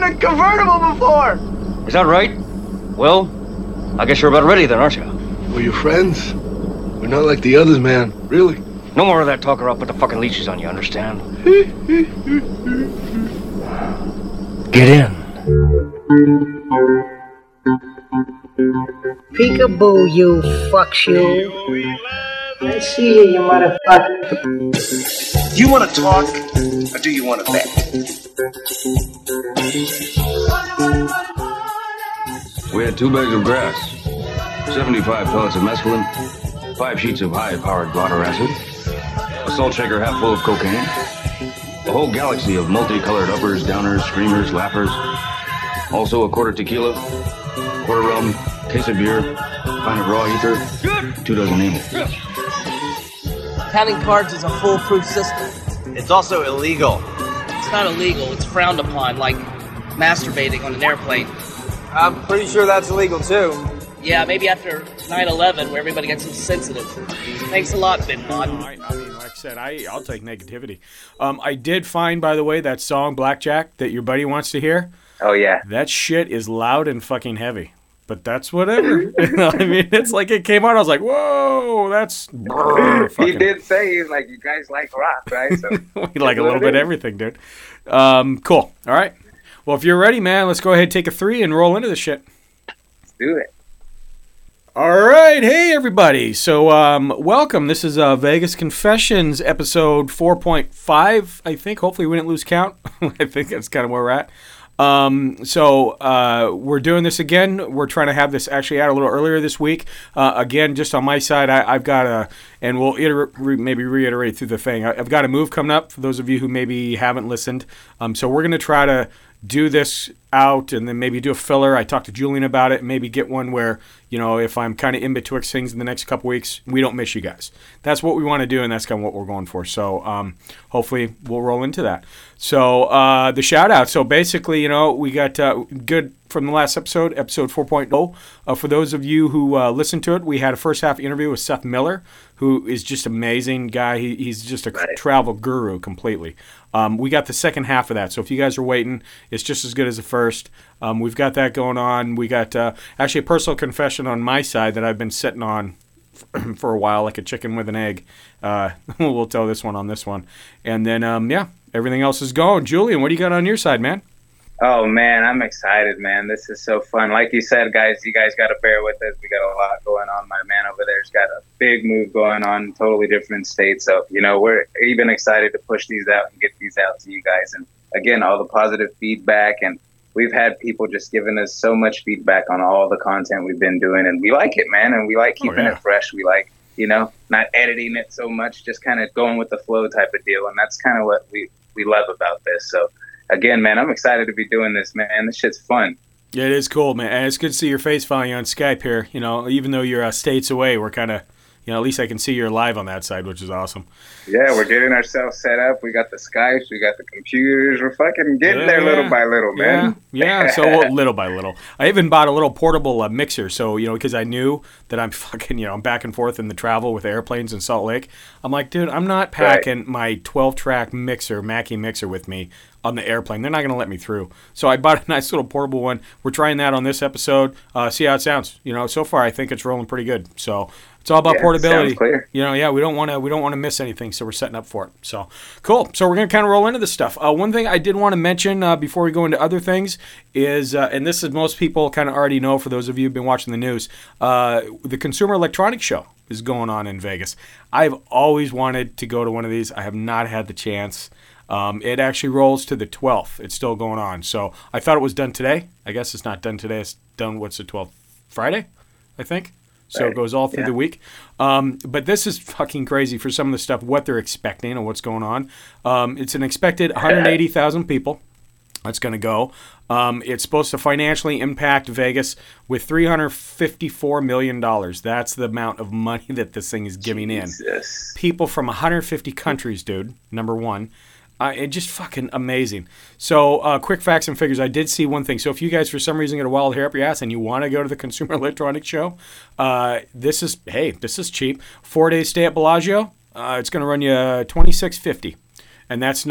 in a convertible before. Is that right? Well, I guess you're about ready then, aren't you? We're your friends. We're not like the others, man. Really. No more of that talk or I'll put the fucking leashes on you, understand? Get in. Peekaboo, you fuck you. I see you, you motherfucker. Do you want to talk, or do you want to bet? We had 2 bags of grass, 75 pellets of mescaline, 5 sheets of high-powered blotter acid, a salt shaker half full of cocaine, a whole galaxy of multicolored uppers, downers, screamers, lappers, also a quarter tequila, quarter rum, case of beer, pint of raw ether, 2 dozen amyl. Counting cards is a foolproof system. It's also illegal. It's not illegal, it's frowned upon, like masturbating on an airplane. I'm pretty sure that's illegal too. Yeah, maybe after 9/11, where everybody gets so sensitive. Thanks a lot, Bin Laden. I mean, like I said, I'll take negativity. I did find, by the way, that song Blackjack that your buddy wants to hear. Oh, yeah. That shit is loud and fucking heavy. But that's whatever. I mean, it's like it came out. I was like, whoa, that's... He did say, he's like, you guys like rock, right? So we like a little bit of everything, dude. Cool. All right. Well, if you're ready, man, let's go ahead and take a 3 and roll into this shit. Let's do it. All right. Hey, everybody. So, welcome. This is Vegas Confessions, episode 4.5, I think. Hopefully we didn't lose count. I think that's kind of where we're at. We're doing this again. We're trying to have this actually out a little earlier this week. Again, just on my side, I've got and we'll maybe reiterate through the thing. I've got a move coming up for those of you who maybe haven't listened. So we're going to try to do this out and then maybe do a filler. I talked to Julian about it. Maybe get one where, you know, if I'm kind of in betwixt things in the next couple weeks, we don't miss you guys. That's what we want to do, and that's kind of what we're going for. So hopefully we'll roll into that. So the shout out. So basically, you know, we got good from the last episode 4.0. For those of you who listened to it, we had a first half interview with Seth Miller, who is just amazing guy. He's just a travel guru completely. We got the second half of that. So if you guys are waiting, it's just as good as the first. We've got that going on. We got actually a personal confession on my side that I've been sitting on for a while, like a chicken with an egg. We'll tell this one on this one. And then, everything else is going. Julian, what do you got on your side, man? Oh, man, I'm excited, man. This is so fun. Like you said, guys, you guys got to bear with us. We got a lot going on. My man over there's got a big move going on, totally different state. So, you know, we're even excited to push these out and get these out to you guys. And, again, all the positive feedback. And we've had people just giving us so much feedback on all the content we've been doing. And we like it, man. And we like keeping it fresh. We like, you know, not editing it so much, just kind of going with the flow type of deal. And that's kind of what we love about this. So, again, man, I'm excited to be doing this, man. This shit's fun. Yeah, it is cool, man. And it's good to see your face finally on Skype here. You know, even though you're states away, we're kind of, you know, at least I can see you're live on that side, which is awesome. Yeah, we're getting ourselves set up. We got the Skypes. We got the computers. We're fucking getting there little by little, man. Yeah, so little by little. I even bought a little portable mixer. So, you know, because I knew that I'm fucking, you know, I'm back and forth in the travel with airplanes in Salt Lake. I'm like, dude, I'm not packing my 12-track mixer, Mackie mixer with me on the airplane. They're not going to let me through. So I bought a nice little portable one. We're trying that on this episode. See how it sounds. You know, so far I think it's rolling pretty good. So it's all about portability. Sounds clear. You know, we don't want to miss anything, so we're setting up for it. So cool. So we're going to kind of roll into this stuff. One thing I did want to mention before we go into other things is, and this is most people kind of already know for those of you who've been watching the news, the Consumer Electronics Show is going on in Vegas. I've always wanted to go to one of these. I have not had the chance. It actually rolls to the 12th. It's still going on. So I thought it was done today. I guess it's not done today. It's done, what's the 12th? Friday, I think. So it goes all through the week. But this is fucking crazy for some of the stuff, what they're expecting and what's going on. It's an expected 180,000 people that's going to go. It's supposed to financially impact Vegas with $354 million. That's the amount of money that this thing is giving in. People from 150 countries, dude, number one. And just fucking amazing. So, quick facts and figures. I did see one thing. So, if you guys, for some reason, get a wild hair up your ass and you want to go to the Consumer Electronics Show, this is cheap. 4 days stay at Bellagio. It's going to run you $26.50, and that's not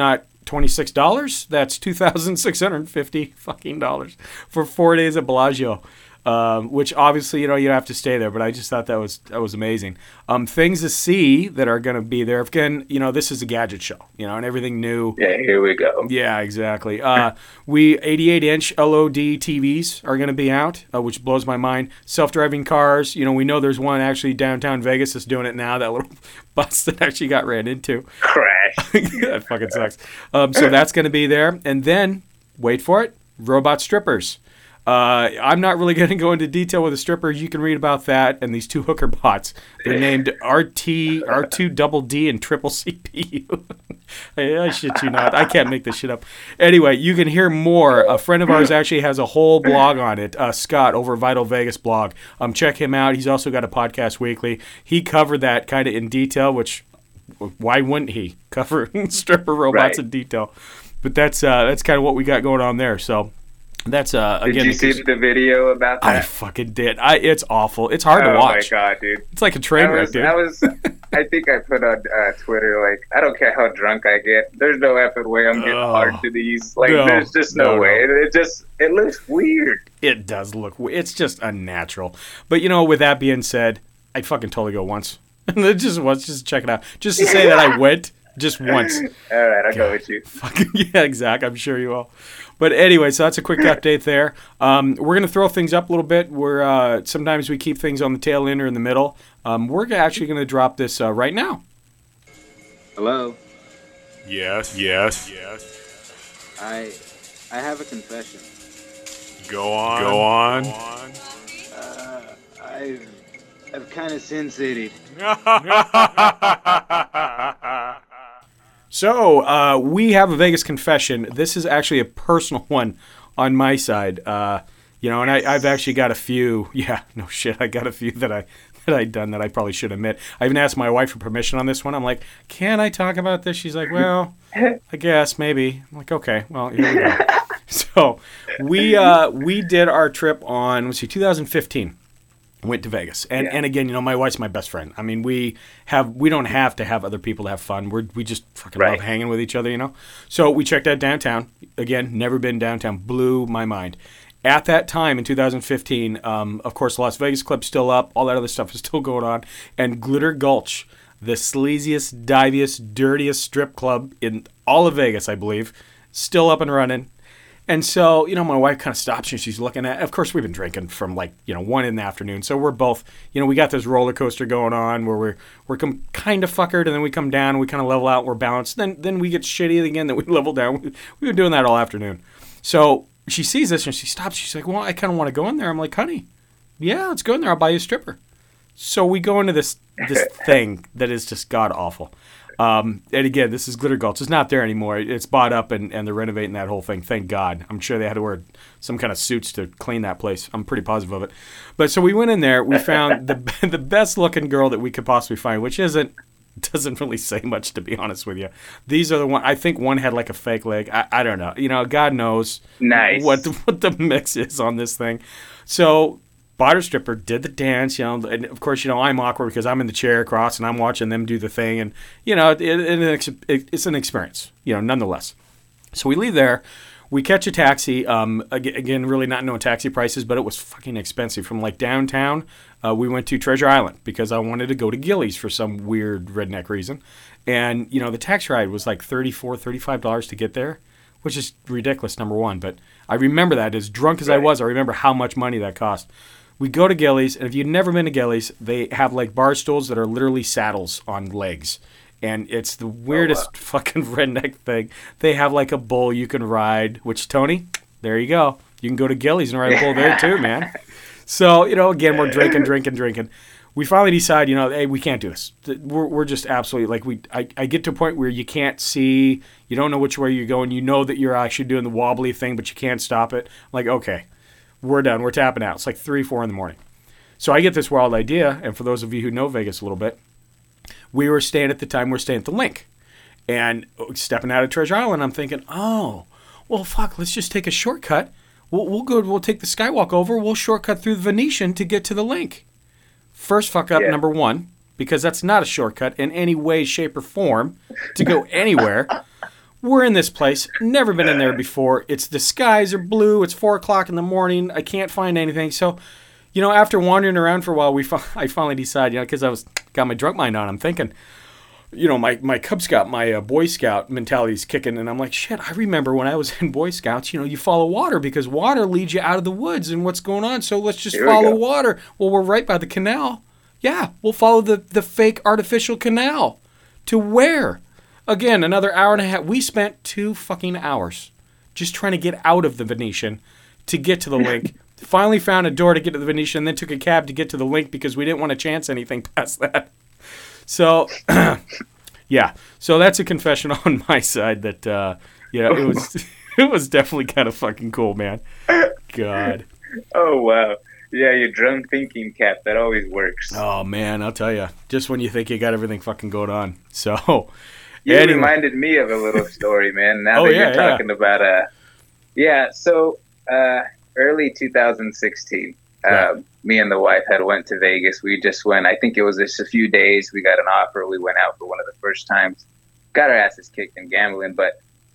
$26. That's $2,650 fucking dollars for 4 days at Bellagio. Which obviously, you have to stay there, but I just thought that was amazing. Things to see that are going to be there. Again, this is a gadget show, and everything new. Yeah, here we go. Yeah, exactly. 88-inch LOD TVs are going to be out, which blows my mind. Self-driving cars. We know there's one actually downtown Vegas that's doing it now, that little bus that actually got ran into. Crash. That fucking sucks. So that's going to be there. And then, wait for it, robot strippers. I'm not really going to go into detail with the strippers. You can read about that and these two hooker bots. They're named R2 double D and triple CPU. I shit you not. I can't make this shit up. Anyway, you can hear more. A friend of ours actually has a whole blog on it. Scott over Vital Vegas blog. Check him out. He's also got a podcast weekly. He covered that kind of in detail, which why wouldn't he cover stripper robots in detail? But that's kind of what we got going on there. So. That's again. Did you see the video about that? I fucking did. It's awful. It's hard to watch. Oh my god, dude! It's like a train wreck, dude. I think I put on Twitter like, I don't care how drunk I get. There's no effing way I'm getting hard to these. Like, there's just no way. It looks weird. It does look. It's just unnatural. But with that being said, I'd fucking totally go once. just check it out. Just to say that I went just once. All right, I'll go with you. Fucking yeah, exactly. I'm sure you will. But anyway, so that's a quick update there. We're going to throw things up a little bit. Sometimes we keep things on the tail end or in the middle. We're actually going to drop this right now. Hello? Yes. I have a confession. Go on. I've kind of sin-city'd. So, we have a Vegas confession. This is actually a personal one on my side. And I've actually got a few. Yeah, no shit. I got a few that I'd done that I probably should admit. I even asked my wife for permission on this one. I'm like, can I talk about this? She's like, well, I guess, maybe. I'm like, okay, well, here we go. So, we did our trip on, 2015. Went to Vegas, and again, my wife's my best friend. I mean, we don't have to have other people to have fun. We just fucking love hanging with each other, So we checked out downtown. Again, never been downtown. Blew my mind. At that time in 2015, of course, the Las Vegas Club's still up. All that other stuff is still going on, and Glitter Gulch, the sleaziest, diviest, dirtiest strip club in all of Vegas, I believe, still up and running. And so, my wife kind of stops and she's looking at, of course, we've been drinking from 1 in the afternoon. So we're both, we got this roller coaster going on where we're kind of fuckered, and then we come down and we kind of level out and we're balanced. Then we get shitty again, then we level down. We've been doing that all afternoon. So she sees this and she stops. She's like, well, I kind of want to go in there. I'm like, honey, yeah, let's go in there. I'll buy you a stripper. So we go into this thing that is just god awful. And again, this is Glitter Gulch. It's not there anymore. It's bought up and they're renovating that whole thing. Thank God. I'm sure they had to wear some kind of suits to clean that place. I'm pretty positive of it. But so we went in there. We found the best looking girl that we could possibly find, which doesn't really say much, to be honest with you. These are the one. I think one had like a fake leg. I don't know. God knows what the mix is on this thing. So. Bought her stripper, did the dance, and of course, I'm awkward because I'm in the chair across and I'm watching them do the thing, and it's an experience, nonetheless. So we leave there, we catch a taxi. Again, really not knowing taxi prices, but it was fucking expensive. From downtown, we went to Treasure Island because I wanted to go to Gillies for some weird redneck reason, and the taxi ride was like $35 to get there, which is ridiculous, number one. But I remember that, as drunk as I was, I remember how much money that cost. We go to Gillies, and if you've never been to Gillies, they have bar stools that are literally saddles on legs. And it's the weirdest fucking redneck thing. They have a bull you can ride, which, Tony, there you go. You can go to Gillies and ride a bull there too, man. So, again, we're drinking. We finally decide, hey, we can't do this. We're just absolutely, I get to a point where you can't see, you don't know which way you're going. You know that you're actually doing the wobbly thing, but you can't stop it. I'm like, okay. We're done. We're tapping out. It's 3, 4 in the morning. So I get this wild idea, and for those of you who know Vegas a little bit, we were staying at the Link. And stepping out of Treasure Island, I'm thinking, oh, well, fuck, let's just take a shortcut. We'll take the Skywalk over. We'll shortcut through the Venetian to get to the Link. First fuck up, number one, because that's not a shortcut in any way, shape, or form to go anywhere. we're in this place, never been in there before. The skies are blue. It's 4:00 in the morning. I can't find anything. So, after wandering around for a while, I finally decided, because I got my drunk mind on. I'm thinking, my Cub Scout, my Boy Scout mentality's kicking, and I'm like, shit, I remember when I was in Boy Scouts, you follow water because water leads you out of the woods and what's going on, so let's just follow water. Well, we're right by the canal. Yeah, we'll follow the fake artificial canal. To where? Again, another hour and a half. We spent 2 fucking hours just trying to get out of the Venetian to get to the link. Finally found a door to get to the Venetian, and then took a cab to get to the link because we didn't want to chance anything past that. So, yeah. So that's a confession on my side that, it was definitely kind of fucking cool, man. God. Oh, wow. Yeah, your drunk thinking cap, that always works. Oh, man, I'll tell you. Just when you think you got everything fucking going on. So, you reminded me of a little story, man. Now that you're talking about, early 2016. Me and the wife had went to Vegas. We just went, I think it was just a few days. We got an offer. We went out for one of the first times. Got our asses kicked in gambling, but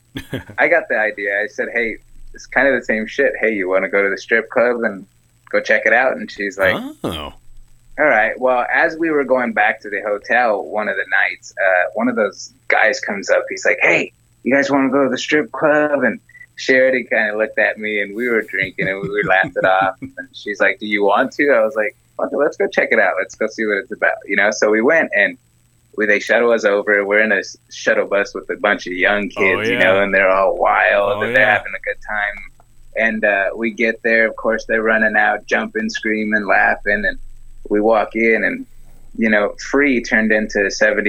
I got the idea. I said, hey, it's kind of the same shit. Hey, you want to go to the strip club and go check it out? And she's like, oh. All right. Well, as we were going back to the hotel one of the nights, one of those guys comes up. He's like, hey, you guys want to go to the strip club? And Charity kind of looked at me, and we were drinking, and we laughed it off. And she's like, do you want to? I was like, okay, let's go check it out. Let's go see what it's about. So we went, and they shuttle us over. We're in a shuttle bus with a bunch of young kids, and they're all wild, and they're having a good time. And we get there. Of course, they're running out, jumping, screaming, laughing. And we walk in, and, free turned into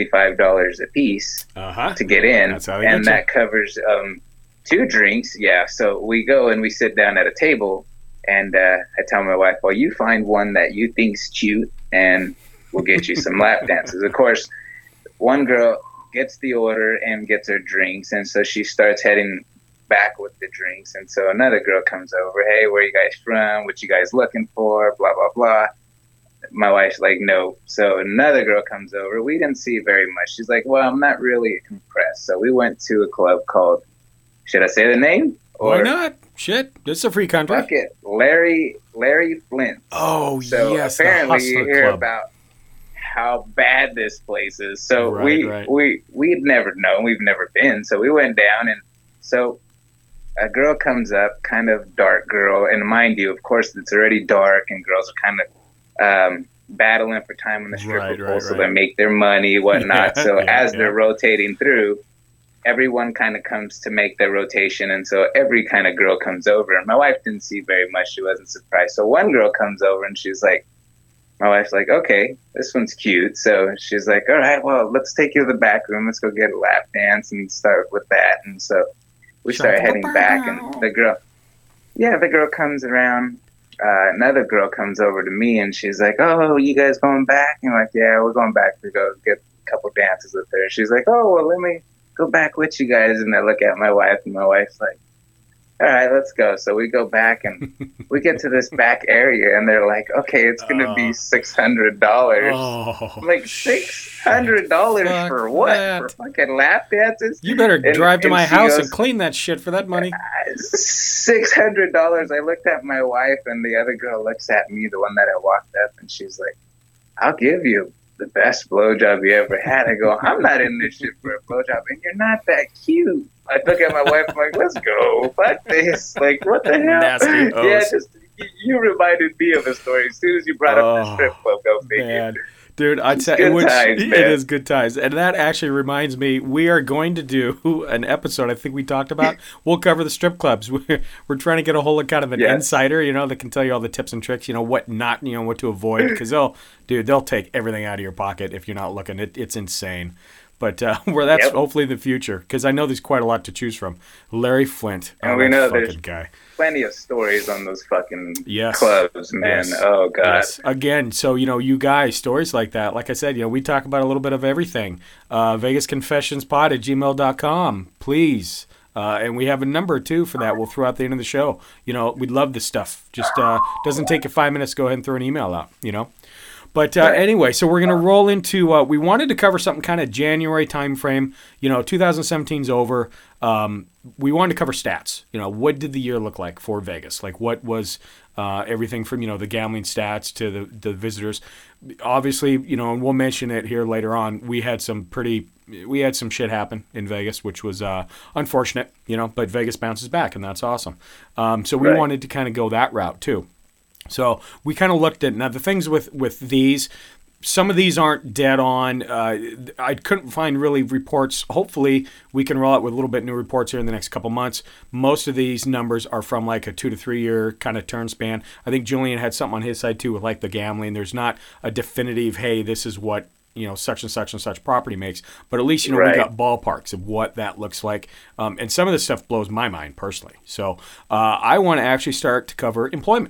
$75 a piece to get in. That's how and that covers 2 drinks. Yeah. So we go and we sit down at a table, and I tell my wife, well, you find one that you think's cute, and we'll get you some lap dances. Of course, one girl gets the order and gets her drinks, and so she starts heading back with the drinks. And so another girl comes over, hey, where you guys from? What you guys looking for? Blah, blah, blah. My wife's like, no. So another girl comes over. We didn't see very much. She's like, well, I'm not really impressed. So we went to a club called, should I say the name? Why not? Shit, this is a free country. Fuck it. Larry Flint. Oh, so yes, apparently you hear Club. about how bad this place is. So we'd never known. We've never been. So we went down, and so a girl comes up, kind of dark girl. And mind you, of course, it's already dark, and girls are kind of battling for time on the stripper pole, so they make their money, whatnot. So as they're rotating through, everyone kind of comes to make their rotation, and so every kind of girl comes over. And my wife didn't see very much. She wasn't surprised. So one girl comes over, and she's like, my wife's like, okay, this one's cute. So she's like, all right, well, let's take you to the back room. Let's go get a lap dance and start with that. And so we start heading back, and the girl comes around. Another girl comes over to me, and she's like, oh, you guys going back? And I'm like, yeah, we're going back to go get a couple dances with her. She's like, oh, well, let me go back with you guys. And I look at my wife, and my wife's like, all right, let's go. So we go back, and we get to this back area, and they're like, okay, it's going to be $600. I'm like, $600 for what? That. For fucking lap dances? You better drive to my house and clean that shit for that money. $600. I looked at my wife, and the other girl looks at me, the one that I walked up, and she's like, I'll give you the best blowjob you ever had. I go, I'm not in this shit for a blowjob, and you're not that cute. I look at my wife, I'm like, let's go. Fuck this. Like, what the hell? Nasty Yeah, you reminded me of a story. As soon as you brought up the strip club, go figure. Man. Dude, I'd say it is good times. And that actually reminds me, we are going to do an episode I think we talked about. We'll cover the strip clubs. We're trying to get a hold of kind of an insider, that can tell you all the tips and tricks, what not, what to avoid. Because they'll take everything out of your pocket if you're not looking. It's insane. But that's hopefully the future, because I know there's quite a lot to choose from. Larry Flint, and we know there's guy. Plenty of stories on those fucking clubs, man. Yes. Oh God. Yes. Again, so you guys, stories like that. Like I said, we talk about a little bit of everything. VegasConfessionspod@gmail.com, please. And we have a number too for that. We'll throw out the end of the show. We love this stuff. Just doesn't take you 5 minutes to go ahead and throw an email out. But anyway, so we're going to roll into, we wanted to cover something kind of January timeframe. 2017's over. We wanted to cover stats. What did the year look like for Vegas? Like, what was everything from, the gambling stats to the visitors? Obviously, and we'll mention it here later on, we had some shit happen in Vegas, which was unfortunate, but Vegas bounces back, and that's awesome. So we wanted to kind of go that route, too. So we kind of looked at, now the things with these, some of these aren't dead on. I couldn't find really reports. Hopefully we can roll out with a little bit new reports here in the next couple months. Most of these numbers are from like a 2 to 3 year kind of turn span. I think Julian had something on his side too with like the gambling. There's not a definitive, hey, this is what such and such and such property makes, but at least we got ballparks of what that looks like, and some of this stuff blows my mind personally. So I want to actually start to cover employment.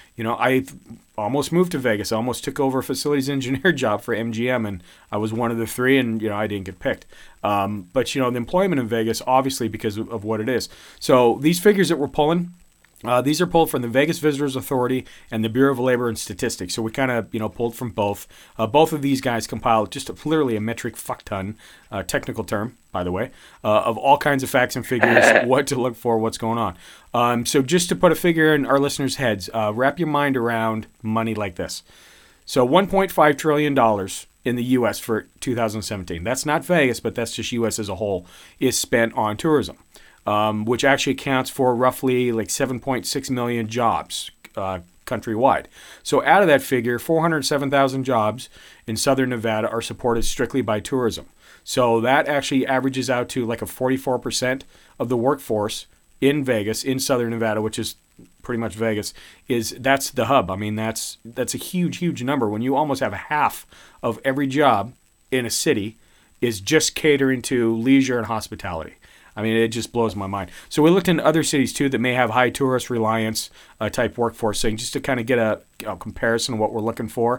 I almost moved to Vegas. I almost took over a facilities engineer job for MGM, and I was one of the three, and I didn't get picked. But the employment in Vegas, obviously because of what it is. So these figures that we're pulling, these are pulled from the Vegas Visitors Authority and the Bureau of Labor and Statistics. So we kind of, pulled from both. Both of these guys compiled just literally a metric fuck ton, technical term, by the way, of all kinds of facts and figures, what to look for, what's going on. So just to put a figure in our listeners' heads, wrap your mind around money like this. So $1.5 trillion in the U.S. for 2017. That's not Vegas, but that's just U.S. as a whole, is spent on tourism. Which actually accounts for roughly like 7.6 million jobs countrywide. So out of that figure, 407,000 jobs in southern Nevada are supported strictly by tourism. So that actually averages out to like a 44% of the workforce in Vegas, in southern Nevada, which is pretty much Vegas, that's the hub. I mean, that's a huge, huge number when you almost have a half of every job in a city is just catering to leisure and hospitality. I mean, it just blows my mind. So we looked into other cities, too, that may have high tourist reliance type workforce thing, just to kind of get a comparison of what we're looking for.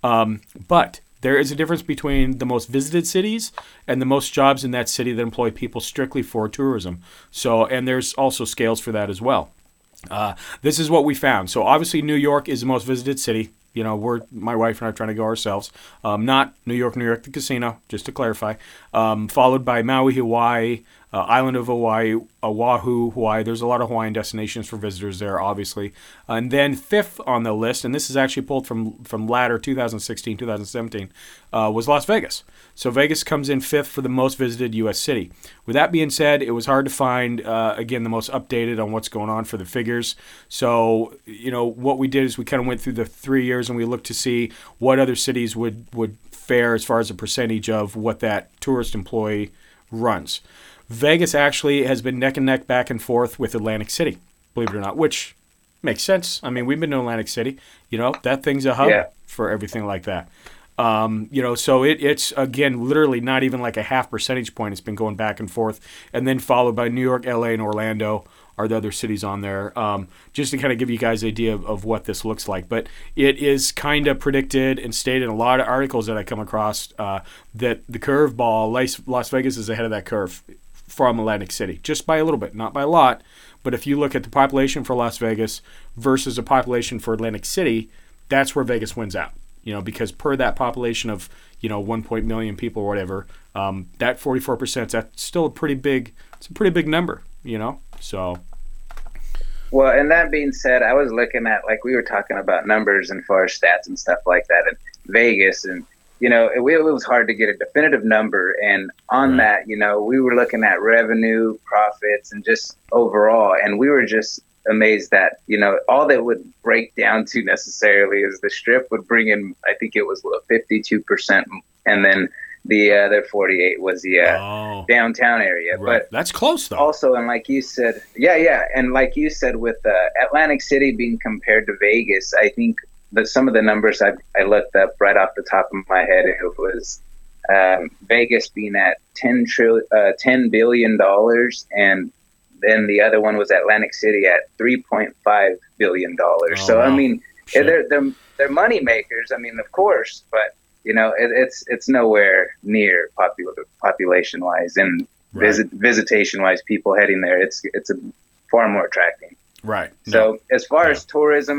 But there is a difference between the most visited cities and the most jobs in that city that employ people strictly for tourism. So, and there's also scales for that as well. This is what we found. So obviously New York is the most visited city. My wife and I are trying to go ourselves. Not New York, the casino, just to clarify. Followed by Maui, Hawaii, island of Hawaii, Oahu, Hawaii. There's a lot of Hawaiian destinations for visitors there, obviously. And then fifth on the list, and this is actually pulled from ladder 2016, 2017, was Las Vegas. So Vegas comes in fifth for the most visited U.S. city. With that being said, it was hard to find, again, the most updated on what's going on for the figures. So, what we did is we kind of went through the 3 years and we looked to see what other cities would fare as far as a percentage of what that tourist employee runs. Vegas actually has been neck and neck back and forth with Atlantic City, believe it or not, which makes sense. I mean, we've been to Atlantic City. That thing's a hub for everything like that. So it's, again, literally not even like a half percentage point. It's been going back and forth. And then followed by New York, LA, and Orlando are the other cities on there, just to kind of give you guys an idea of what this looks like. But it is kind of predicted and stated in a lot of articles that I come across that the curveball, Las Vegas is ahead of that curve from Atlantic City, just by a little bit, not by a lot. But if you look at the population for Las Vegas versus the population for Atlantic City, that's where Vegas wins out. Because per that population of, 1 million people or whatever, that 44%, that's still a pretty big number, so. Well, and that being said, I was looking at, like we were talking about numbers and far stats and stuff like that in Vegas, and, it was hard to get a definitive number. And on that, we were looking at revenue, profits, and just overall, and we were just amazed that, all that would break down to necessarily is the Strip would bring in, I think it was 52%, and then the other 48 was the downtown area. Right. But that's close, though. Also, and like you said, and like you said, with Atlantic City being compared to Vegas, I think that some of the numbers I looked up right off the top of my head, it was Vegas being at $10 billion, and then the other one was Atlantic City at $3.5 billion. So, wow. I mean, they're money makers. I mean, of course, but, it's nowhere near population wise and visitation wise, people heading there. It's a far more attracting. Right. So as far as tourism,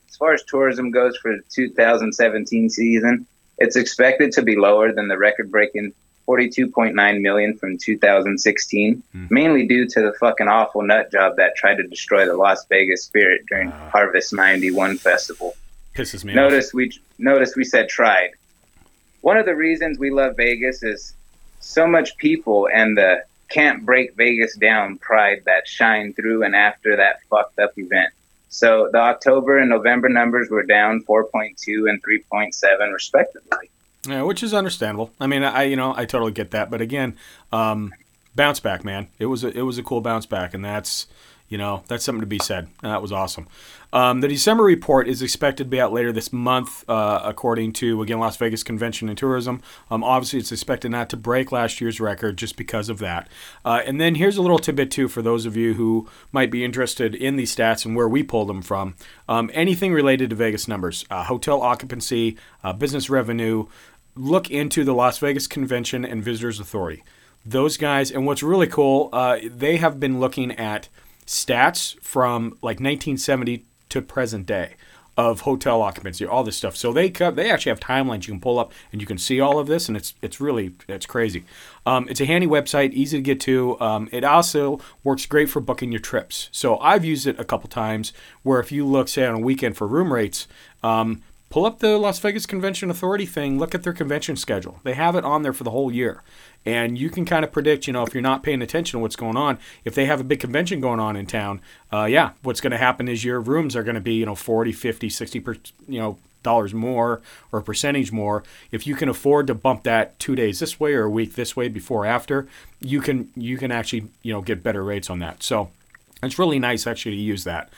as far as tourism goes for the 2017 season, it's expected to be lower than the record-breaking 42.9 million from 2016, mainly due to the fucking awful nut job that tried to destroy the Las Vegas Spirit during Harvest 91 festival. Pisses me off. Notice we said tried. One of the reasons we love Vegas is so much people and the can't break Vegas down pride that shine through and after that fucked up event. So the October and November numbers were down 4.2 and 3.7 respectively. Yeah, which is understandable. I mean, I totally get that. But again, bounce back, man. It was a cool bounce back, and that's something to be said. And that was awesome. The December report is expected to be out later this month, according to, again, Las Vegas Convention and Tourism. Obviously, it's expected not to break last year's record just because of that. And then here's a little tidbit, too, for those of you who might be interested in these stats and where we pulled them from. Anything related to Vegas numbers, hotel occupancy, business revenue, look into the Las Vegas Convention and Visitors Authority. Those guys, and what's really cool, they have been looking at stats from like 1970 to present day of hotel occupancy, all this stuff. So they actually have timelines you can pull up, and you can see all of this, and it's crazy. It's a handy website, easy to get to. It also works great for booking your trips. So I've used it a couple times where if you look, say, on a weekend for room rates, pull up the Las Vegas Convention Authority thing, look at their convention schedule. They have it on there for the whole year. And you can kind of predict, if you're not paying attention to what's going on, if they have a big convention going on in town, what's going to happen is your rooms are going to be, 40, 50, 60, dollars more or percentage more. If you can afford to bump that 2 days this way or a week this way before or after, you can actually, get better rates on that. So it's really nice actually to use that.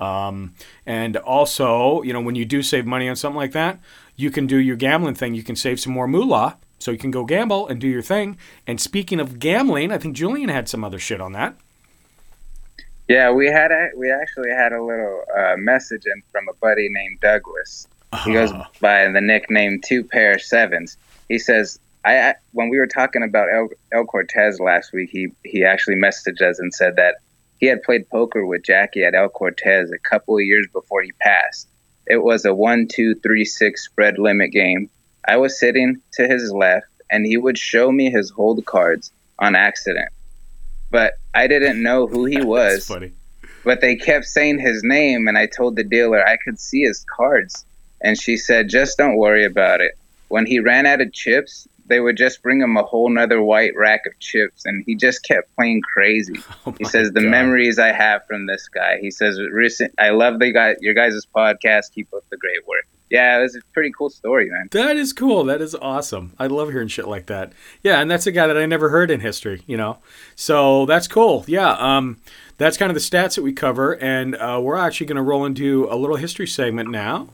And also, when you do save money on something like that, you can do your gambling thing. You can save some more moolah, so you can go gamble and do your thing. And speaking of gambling, I think Julian had some other shit on that. Yeah, we actually had a little message in from a buddy named Douglas. He goes by the nickname 2 Pair Sevens. He says, when we were talking about El Cortez last week, he actually messaged us and said that he had played poker with Jackie at El Cortez a couple of years before he passed. It was a 1-2-3-6 spread limit game. I was sitting to his left, and he would show me his hold cards on accident. But I didn't know who he was. That's funny. But they kept saying his name, and I told the dealer I could see his cards. And she said, just don't worry about it. When he ran out of chips, they would just bring him a whole nother white rack of chips, and he just kept playing crazy. He says, the memories I have from this guy. He says, I love your guys' podcast. Keep up the great work. Yeah, it was a pretty cool story, man. That is cool. That is awesome. I love hearing shit like that. Yeah, and that's a guy that I never heard in history, So that's cool. Yeah, that's kind of the stats that we cover, and we're actually going to roll into a little history segment now.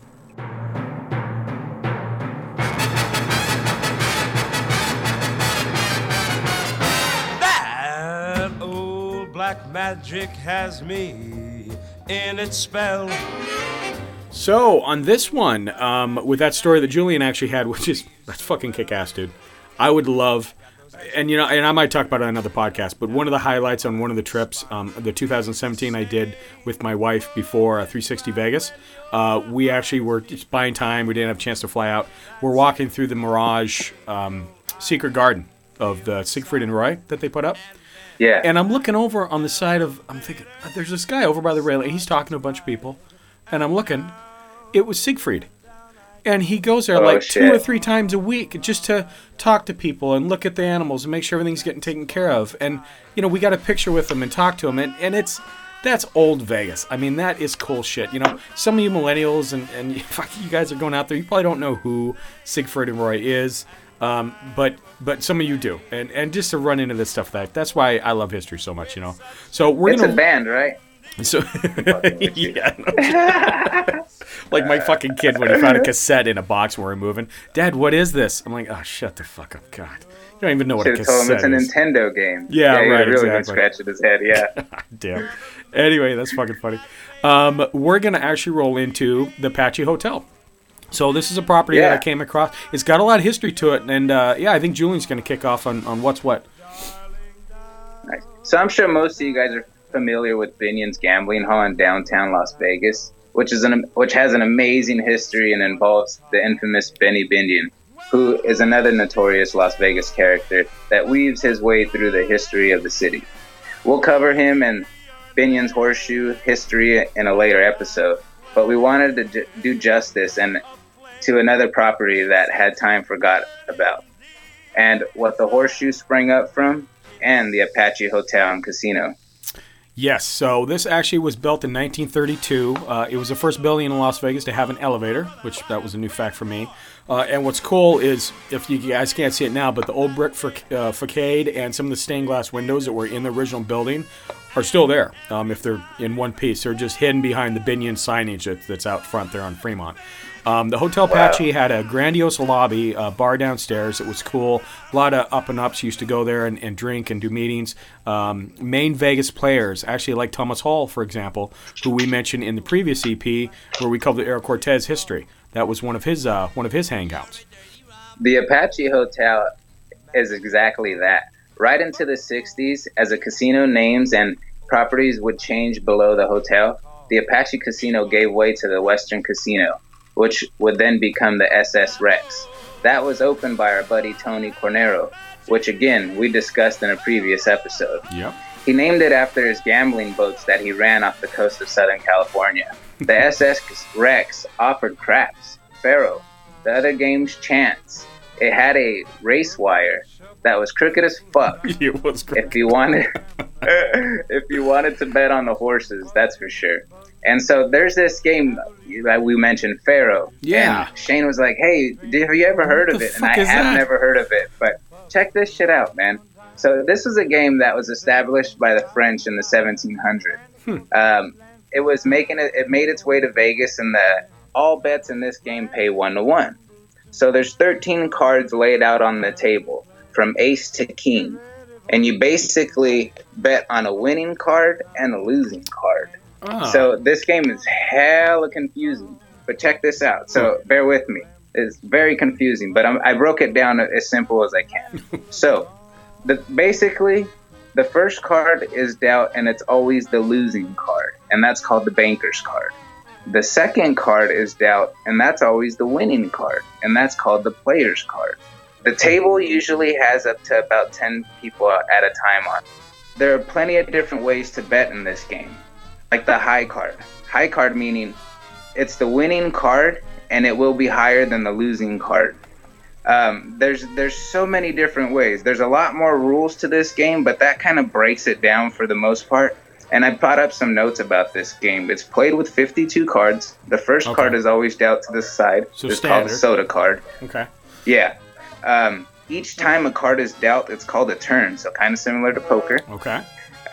That old black magic has me in its spell. So, on this one, with that story that Julian actually had, that's fucking kick-ass, dude. I would love, and I might talk about it on another podcast, but one of the highlights on one of the trips, the 2017 I did with my wife before 360 Vegas, we actually were just buying time. We didn't have a chance to fly out. We're walking through the Mirage Secret Garden of the Siegfried and Roy that they put up. Yeah. And I'm looking over on the side I'm thinking, there's this guy over by the railing. He's talking to a bunch of people. And I'm looking, it was Siegfried. And he goes there shit. 2 or 3 times a week just to talk to people and look at the animals and make sure everything's getting taken care of. And, we got a picture with him and talk to him. And that's old Vegas. I mean, that is cool shit. Some of you millennials and you guys are going out there, you probably don't know who Siegfried and Roy is. But some of you do. And just to run into this stuff, that's why I love history so much, So It's a band, right? So, yeah, like my fucking kid when he found a cassette in a box when we were moving. Dad, what is this? I'm like, oh, shut the fuck up, God. You don't even know what a cassette is. Told him it's a Nintendo game. Yeah, right, He really exactly. been scratching his head, yeah. Damn. Anyway, that's fucking funny. We're going to actually roll into the Apache Hotel. So this is a property that I came across. It's got a lot of history to it, and I think Julian's going to kick off on what's what. Nice. So I'm sure most of you guys are familiar with Binion's Gambling Hall in downtown Las Vegas. which has an amazing history and involves the infamous Benny Binion, who is another notorious Las Vegas character that weaves his way through the history of the city. We'll cover him and Binion's horseshoe history in a later episode, but we wanted to do justice and to another property that had time forgot about, and what the horseshoe sprang up from, and the Apache Hotel and Casino. Yes, so this actually was built in 1932. It was the first building in Las Vegas to have an elevator, which that was a new fact for me. And what's cool is, if you guys can't see it now, but the old brick facade and some of the stained glass windows that were in the original building are still there. If they're in one piece, they're just hidden behind the Binion signage that's out front there on Fremont. The Hotel Apache had a grandiose lobby, bar downstairs. It was cool. A lot of up-and-ups used to go there and drink and do meetings. Main Vegas players, actually like Thomas Hall, for example, who we mentioned in the previous EP, where we covered the Eric Cortez history. That was one of his hangouts. The Apache Hotel is exactly that. Right into the 60s, as the casino names and properties would change below the hotel, the Apache Casino gave way to the Western Casino, which would then become the SS Rex. That was opened by our buddy Tony Cornero, which again, we discussed in a previous episode. Yep. He named it after his gambling boats that he ran off the coast of Southern California. The SS Rex offered craps, faro, the other game's chance. It had a race wire that was crooked as fuck. It was crooked. If you wanted to bet on the horses, that's for sure. And so there's this game that we mentioned, Faro. Yeah. And Shane was like, hey, have you ever heard of it? And I have never heard of it, but check this shit out, man. So this was a game that was established by the French in the 1700s. It made its way to Vegas, and all bets in this game pay 1-to-1. So there's 13 cards laid out on the table, from ace to king. And you basically bet on a winning card and a losing card. Oh. So this game is hella confusing, but check this out. So bear with me. It's very confusing, but I broke it down as simple as I can. So basically, the first card is dealt, and it's always the losing card, and that's called the banker's card. The second card is dealt, and that's always the winning card, and that's called the player's card. The table usually has up to about 10 people at a time on. There are plenty of different ways to bet in this game. Like the high card. High card meaning it's the winning card and it will be higher than the losing card. There's so many different ways. There's a lot more rules to this game, but that kind of breaks it down for the most part. And I brought up some notes about this game. It's played with 52 cards. The first card is always dealt to the side. So it's standard. called a soda card. Okay. Yeah. Each time a card is dealt, it's called a turn. So kind of similar to poker. Okay.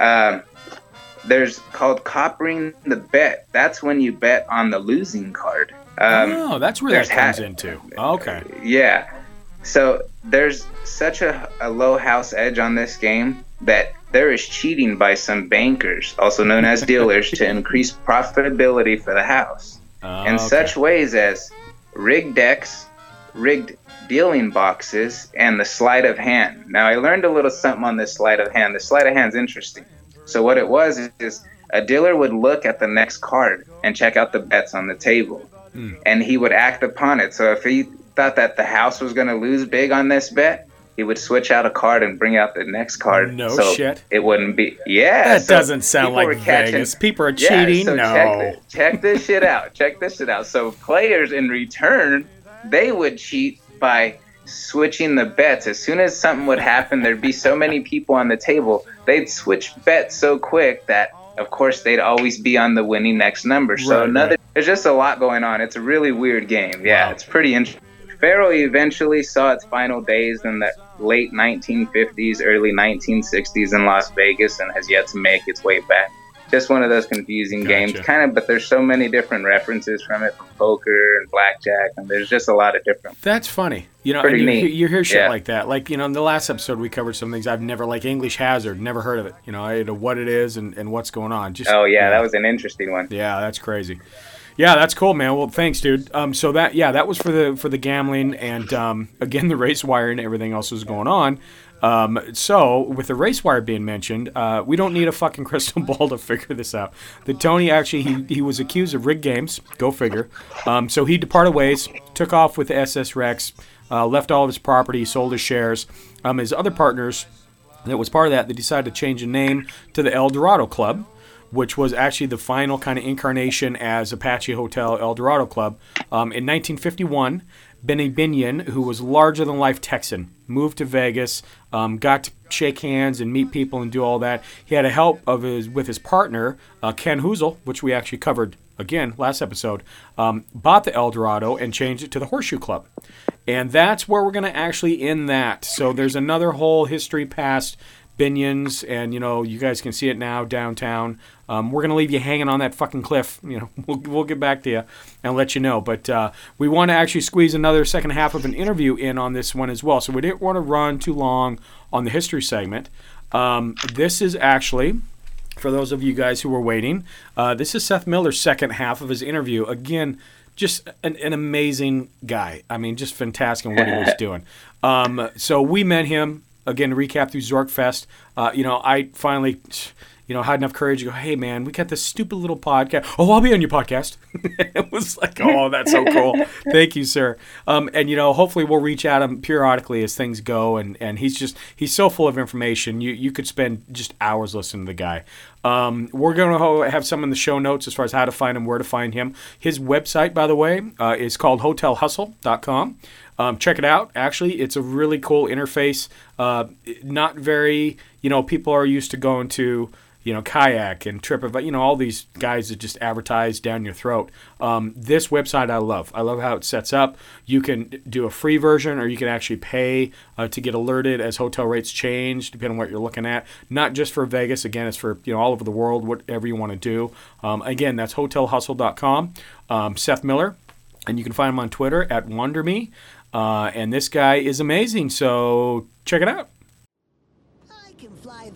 There's called coppering the bet. That's when you bet on the losing card. That's where that comes into. Okay. Yeah. So there's such a low house edge on this game that there is cheating by some bankers, also known as dealers, to increase profitability for the house. In such ways as rigged decks, rigged dealing boxes, and the sleight of hand. Now, I learned a little something on this sleight of hand. The sleight of hand's interesting. So what it was is a dealer would look at the next card and check out the bets on the table. And he would act upon it. So if he thought that the house was going to lose big on this bet, he would switch out a card and bring out the next card. No so shit. It wouldn't be. Yeah. That doesn't sound like Vegas. People are cheating. So no. Check this shit out. Check this shit out. So players in return, they would cheat by switching the bets. As soon as something would happen, there'd be so many people on the table, they'd switch bets so quick that, of course, they'd always be on the winning next number. So there's just a lot going on. It's a really weird game. Yeah, It's pretty interesting. Faro eventually saw its final days in the late 1950s, early 1960s in Las Vegas, and has yet to make its way back. Just one of those confusing games, but there's so many different references from it, from poker and blackjack, and there's just a lot of different. That's funny. Pretty neat. You hear shit like that. Like, in the last episode we covered some things I've never, like English Hazard, never heard of it. I know what it is and what's going on. That was an interesting one. Yeah, that's crazy. Yeah, that's cool, man. Well, thanks, dude. So that was for the gambling, and again, the race wire and everything else was going on. So, with the race wire being mentioned, we don't need a fucking crystal ball to figure this out. The Tony actually, he was accused of rigged games. Go figure. So he departed ways, took off with the SS Rex, left all of his property, sold his shares. His other partners that was part of that, they decided to change the name to the El Dorado Club, which was actually the final kind of incarnation as Apache Hotel El Dorado Club. In 1951, Benny Binion, who was larger-than-life Texan, moved to Vegas, got to shake hands and meet people and do all that. He had a help with his partner, Ken Hoozle, which we actually covered, again, last episode, bought the El Dorado and changed it to the Horseshoe Club. And that's where we're going to actually end that. So there's another whole history past Binions, and you guys can see it now downtown. We're going to leave you hanging on that fucking cliff. We'll get back to you and let you know. But we want to actually squeeze another second half of an interview in on this one as well. So we didn't want to run too long on the history segment. This is actually, for those of you guys who were waiting, this is Seth Miller's second half of his interview. Again, just an amazing guy. I mean, just fantastic in what he was doing. So we met him. Again, to recap through Zorkfest, I finally, had enough courage to go, hey, man, we got this stupid little podcast. Oh, I'll be on your podcast. It was like, oh, that's so cool. Thank you, sir. And hopefully we'll reach out to him periodically as things go. And he's so full of information. You could spend just hours listening to the guy. We're going to have some in the show notes as far as how to find him, where to find him. His website, by the way, is called hotelhustle.com. Check it out. Actually, it's a really cool interface. Not very, people are used to going to, Kayak and TripAdvisor, all these guys that just advertise down your throat. This website I love. I love how it sets up. You can do a free version, or you can actually pay to get alerted as hotel rates change, depending on what you're looking at. Not just for Vegas. Again, it's for all over the world, whatever you want to do. Again, that's hotelhustle.com. Seth Miller, and you can find him on Twitter at WonderMe. And this guy is amazing, so check it out. I can fly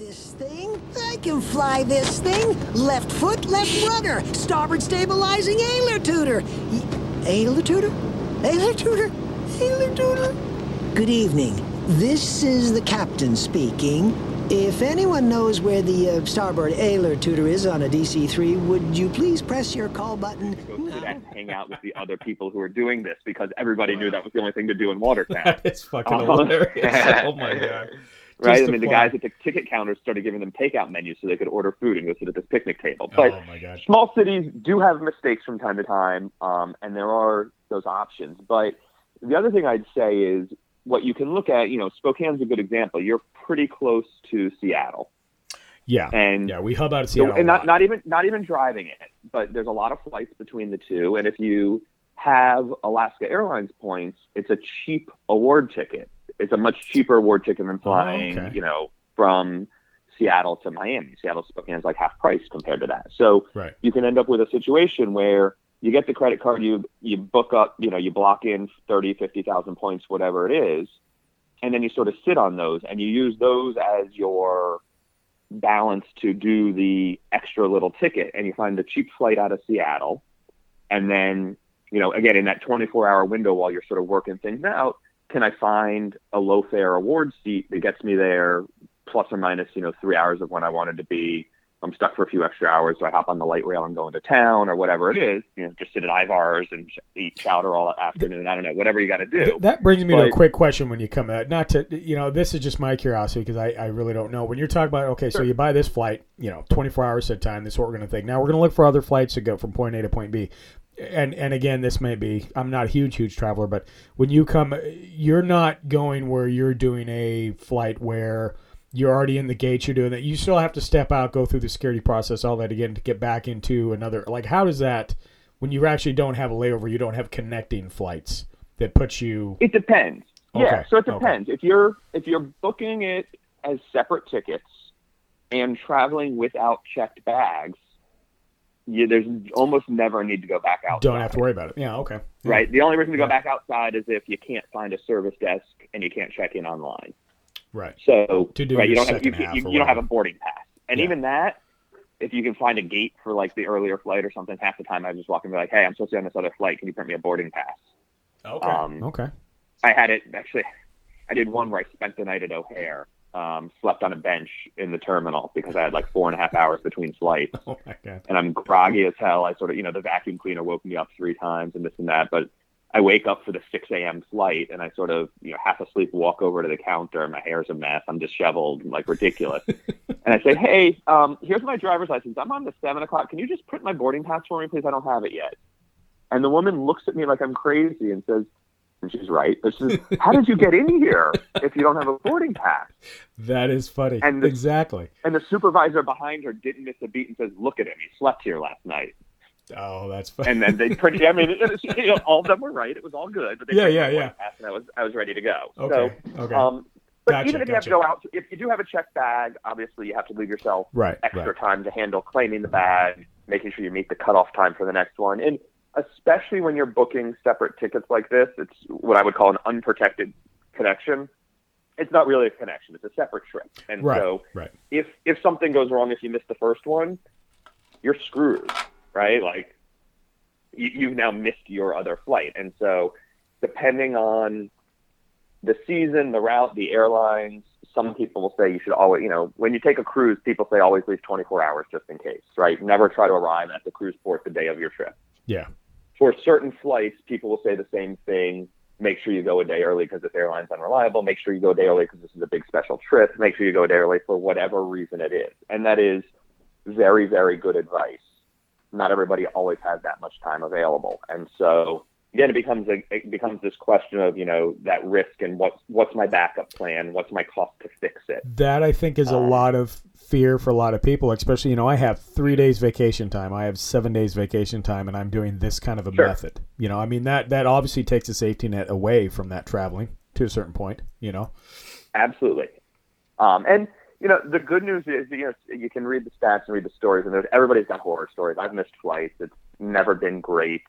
this thing. Left foot, left rudder. Starboard stabilizing ailer tutor. Ailer tutor? Ailer tutor? Ailer tutor? Good evening. This is the captain speaking. If anyone knows where the starboard ailer tutor is on a DC-3, would you please press your call button? Go through that and hang out with the other people who are doing this, because everybody knew that was the only thing to do in Watertown. It's fucking hilarious. Oh my God. Right? The guys at the ticket counters started giving them takeout menus so they could order food and go sit at this picnic table. But oh my God. Small cities do have mistakes from time to time, and there are those options. But the other thing I'd say is, what you can look at, Spokane's a good example. You're pretty close to Seattle. Yeah. And we hub out of Seattle. And not even driving it, but there's a lot of flights between the two. And if you have Alaska Airlines points, it's a cheap award ticket. It's a much cheaper award ticket than flying, from Seattle to Miami. Seattle Spokane is like half price compared to that. So you can end up with a situation where you get the credit card, you book up, you block in 30, 50,000 points, whatever it is, and then you sort of sit on those and you use those as your balance to do the extra little ticket, and you find the cheap flight out of Seattle. And then, again, in that 24-hour window while you're sort of working things out, can I find a low fare award seat that gets me there plus or minus, 3 hours of when I wanted to be? I'm stuck for a few extra hours, so I hop on the light rail and go into town or whatever it is. Just sit at Ivar's and eat chowder all afternoon. I don't know, whatever you got to do. That brings me to a quick question when you come out. Not to, this is just my curiosity because I really don't know. When you're talking about, okay, so you buy this flight, 24 hours at a time, this is what we're going to think. Now we're going to look for other flights to go from point A to point B. And again, this may be, I'm not a huge traveler, but when you come, you're not going where you're doing a flight where you're already in the gates, you're doing that. You still have to step out, go through the security process, all that again to get back into another. Like, how does that, when you actually don't have a layover, you don't have connecting flights that puts you? It depends. Okay. Yeah, so it depends. Okay. If you're booking it as separate tickets and traveling without checked bags, there's almost never a need to go back outside. Don't have to worry about it. Yeah, okay. Yeah. Right. The only reason to go back outside is if you can't find a service desk and you can't check in online. Right. So to do you don't have a boarding pass. And even that, if you can find a gate for like the earlier flight or something, half the time I just walk and be like, hey, I'm supposed to be on this other flight. Can you print me a boarding pass? Okay. Okay. I had it I did one where I spent the night at O'Hare, slept on a bench in the terminal because I had like 4.5 hours between flights. Oh my God. And I'm groggy as hell. I sort of, the vacuum cleaner woke me up 3 times and this and that. But I wake up for the 6 a.m. flight and I sort of, half asleep, walk over to the counter. My hair's a mess. I'm disheveled, like ridiculous. And I say, hey, here's my driver's license. I'm on the 7 o'clock. Can you just print my boarding pass for me, please? I don't have it yet. And the woman looks at me like I'm crazy and says, and she's right. She says, how did you get in here if you don't have a boarding pass? That is funny. And exactly. And the supervisor behind her didn't miss a beat and says, look at him. He slept here last night. Oh, that's funny. And then they printed. I mean, all of them were right. It was all good. But they printed my pass and I was ready to go. Okay. So, okay. But even if you have to go out, if you do have a checked bag, obviously you have to leave yourself extra time to handle claiming the bag, making sure you meet the cutoff time for the next one, and especially when you're booking separate tickets like this, it's what I would call an unprotected connection. It's not really a connection; it's a separate trip. And so, if something goes wrong, if you miss the first one, you're screwed, right? Like you've now missed your other flight, and so depending on the season, the route, the airlines, some people will say you should always, when you take a cruise, people say always leave 24 hours just in case, right? Never try to arrive at the cruise port the day of your trip. Yeah. For certain flights, people will say the same thing. Make sure you go a day early because this airline's unreliable. Make sure you go a day early because this is a big special trip. Make sure you go a day early for whatever reason it is. And that is very, very good advice. Not everybody always has that much time available. And so, again, it becomes this question of, that risk and what's my backup plan? What's my cost to fix it? That, I think, is a lot of fear for a lot of people, especially, I have 3 days vacation time. I have 7 days vacation time, and I'm doing this kind of a method. That obviously takes a safety net away from that traveling to a certain point, Absolutely. And, the good news is, you can read the stats and read the stories, and everybody's got horror stories. I've missed flights. It's never been great.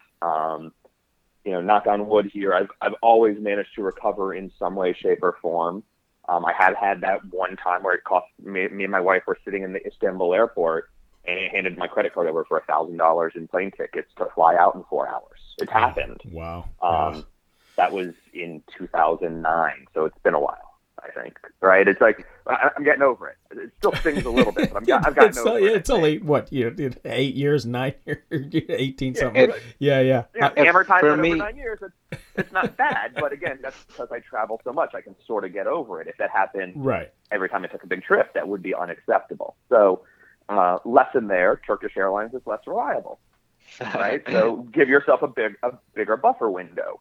Knock on wood here, I've always managed to recover in some way, shape, or form. I have had that one time where it cost me and my wife were sitting in the Istanbul airport and I handed my credit card over for $1,000 in plane tickets to fly out in 4 hours. It's happened. Wow. That was in 2009, so it's been a while. I think, right? It's like I'm getting over it. It still stings a little bit, but I've gotten over it. It's only 8 years, 9 years, 18 something. Yeah. Amortized over 9 years. It's not bad, but again, that's because I travel so much. I can sort of get over it. If that happened every time I took a big trip, that would be unacceptable. So, lesson there: Turkish Airlines is less reliable, right? So give yourself a bigger buffer window.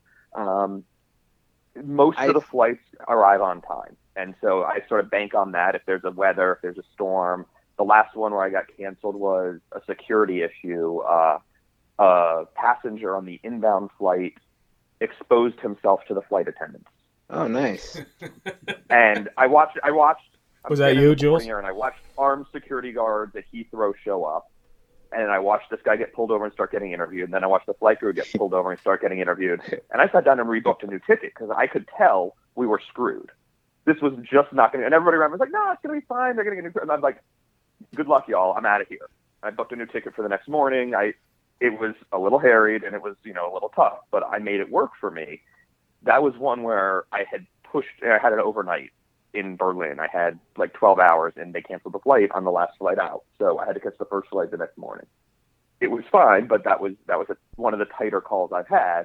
Most of the flights arrive on time. And so I sort of bank on that. If there's a weather, if there's a storm. The last one where I got canceled was a security issue. A passenger on the inbound flight exposed himself to the flight attendants. Oh, nice. And I watched. Was that you, Jules? And I watched armed security guards at Heathrow show up. And I watched this guy get pulled over and start getting interviewed. And then I watched the flight crew get pulled over and start getting interviewed. And I sat down and rebooked a new ticket because I could tell we were screwed. This was just not going to. And everybody around was like, no, it's going to be fine. They're going to get a new. And I'm like, good luck, y'all. I'm out of here. I booked a new ticket for the next morning. It was a little harried and it was, a little tough, but I made it work for me. That was one where I had an overnight in Berlin. I had like 12 hours and they canceled the flight on the last flight out. So I had to catch the first flight the next morning. It was fine, but that was one of the tighter calls I've had.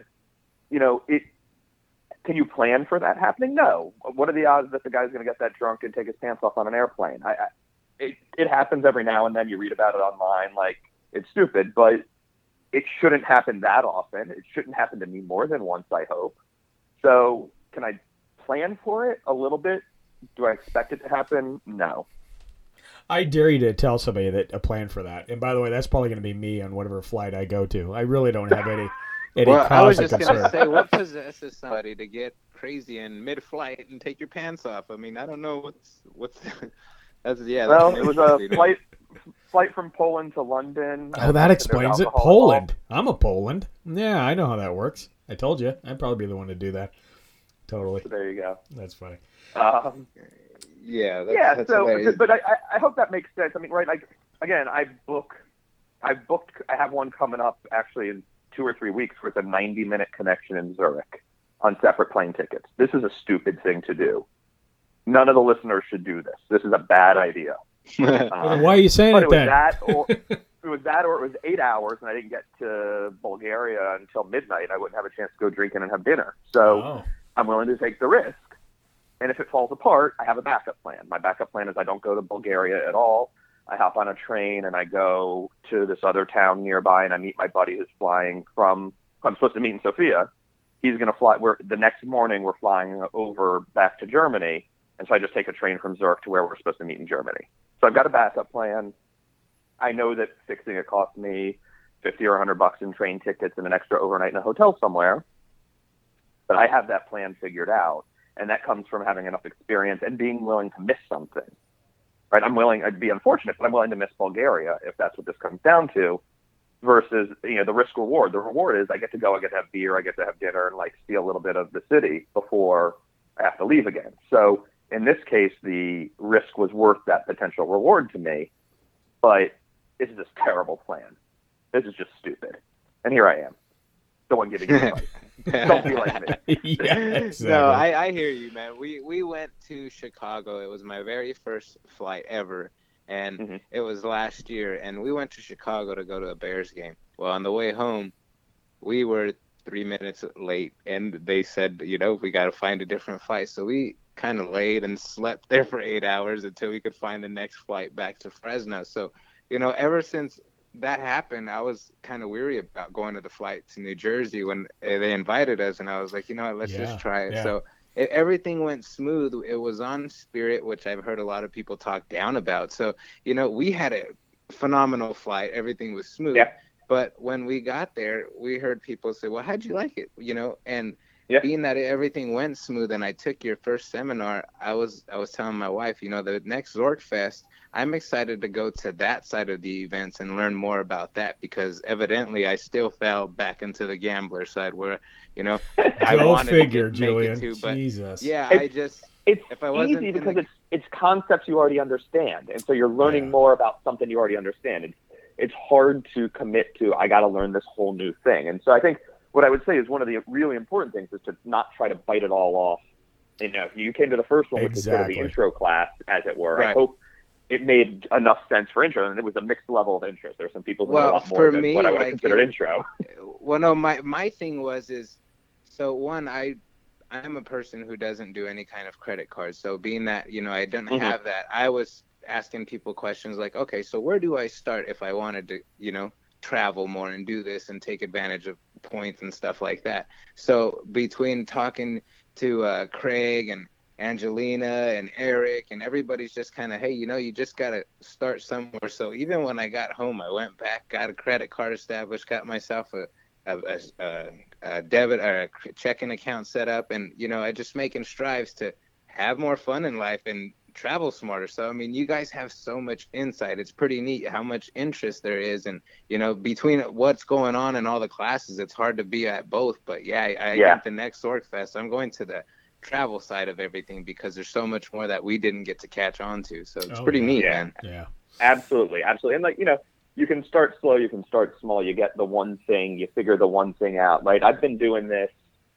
Can you plan for that happening? No. What are the odds that the guy's going to get that drunk and take his pants off on an airplane? It happens every now and then. You read about it online. Like, it's stupid, but it shouldn't happen that often. It shouldn't happen to me more than once, I hope. So can I plan for it a little bit? Do I expect it to happen? No. I dare you to tell somebody that a plan for that. And by the way, that's probably going to be me on whatever flight I go to. I really don't have any well, cause I was of just going to concern. say, what possesses somebody to get crazy in mid-flight and take your pants off? I mean, I don't know what's that's Well, it was a flight from Poland to London. Oh, that explains it. Poland. I'm a Poland. Yeah, I know how that works. I told you. I'd probably be the one to do that. Totally. So there you go. That's funny. That's so, hilarious. but I hope that makes sense. I mean, right, like, again, I have one coming up actually in 2 or 3 weeks with a 90-minute connection in Zurich. on separate plane tickets. This is a stupid thing to do. None of the listeners should do this. This is a bad idea. Why are you saying it then? It was that, or it was 8 hours, and I didn't get to Bulgaria until midnight. I wouldn't have a chance to go drinking and have dinner. So I'm willing to take the risk. And if it falls apart, I have a backup plan. My backup plan is I don't go to Bulgaria at all. I hop on a train and I go to this other town nearby, and I meet my buddy who's flying from. I'm supposed to meet in Sofia. He's going to fly. The next morning we're flying over back to Germany, and so I just take a train from Zurich to where we're supposed to meet in Germany. So I've got a backup plan. I know that fixing it costs me $50 or $100 in train tickets and an extra overnight in a hotel somewhere. But I have that plan figured out, and that comes from having enough experience and being willing to miss something. Right? I'd be unfortunate, but I'm willing to miss Bulgaria if that's what this comes down to. Versus, the risk reward. The reward is I get to go, I get to have beer, I get to have dinner, and see a little bit of the city before I have to leave again. So in this case, the risk was worth that potential reward to me. But this is a terrible plan. This is just stupid. And here I am. The one giving you advice. Don't be like me. Exactly. No, I hear you, man. We went to Chicago. It was my very first flight ever. And it was last year. And we went to Chicago to go to a Bears game. Well, on the way home, we were 3 minutes late. And they said, we got to find a different flight. So we kind of laid and slept there for 8 hours until we could find the next flight back to Fresno. So, ever since that happened, I was kind of weary about going to the flight to New Jersey when they invited us, and I was like, let's just try it. Yeah. So everything went smooth. It was on Spirit, which I've heard a lot of people talk down about. So, we had a phenomenal flight. Everything was smooth. Yeah. But when we got there, we heard people say, well, how'd you like it? And being that everything went smooth and I took your first seminar, I was telling my wife, the next Zork Fest, I'm excited to go to that side of the events and learn more about that, because evidently I still fell back into the gambler side where, I wanted to Julian. Make it to, but Jesus. Yeah, it's if I wasn't easy because it's concepts you already understand, and so you're learning more about something you already understand. It's hard to commit to, I got to learn this whole new thing. And so I think what I would say is one of the really important things is to not try to bite it all off. You came to the first one, which is sort of the intro class, as it were. Right. I hope it made enough sense for intro, and it was a mixed level of interest. There's some people who know a lot more than what I would have considered intro. Well, no, my thing so one, I'm a person who doesn't do any kind of credit cards. So being that, I didn't have that, I was asking people questions like, okay, so where do I start if I wanted to, travel more and do this and take advantage of points and stuff like that. So between talking to Craig and Angelina and Eric, and everybody's just kind of, hey, you just got to start somewhere. So even when I got home, I went back, got a credit card established, got myself a debit or a checking account set up, and I just making strives to have more fun in life and travel smarter. So I mean, you guys have so much insight. It's pretty neat how much interest there is, and between what's going on in all the classes, it's hard to be at both. But I think the next Zork Fest, I'm going to the travel side of everything, because there's so much more that we didn't get to catch on to. So it's pretty neat, man. Yeah, absolutely. And you can start slow, you can start small. You get the one thing, you figure the one thing out, right? I've been doing this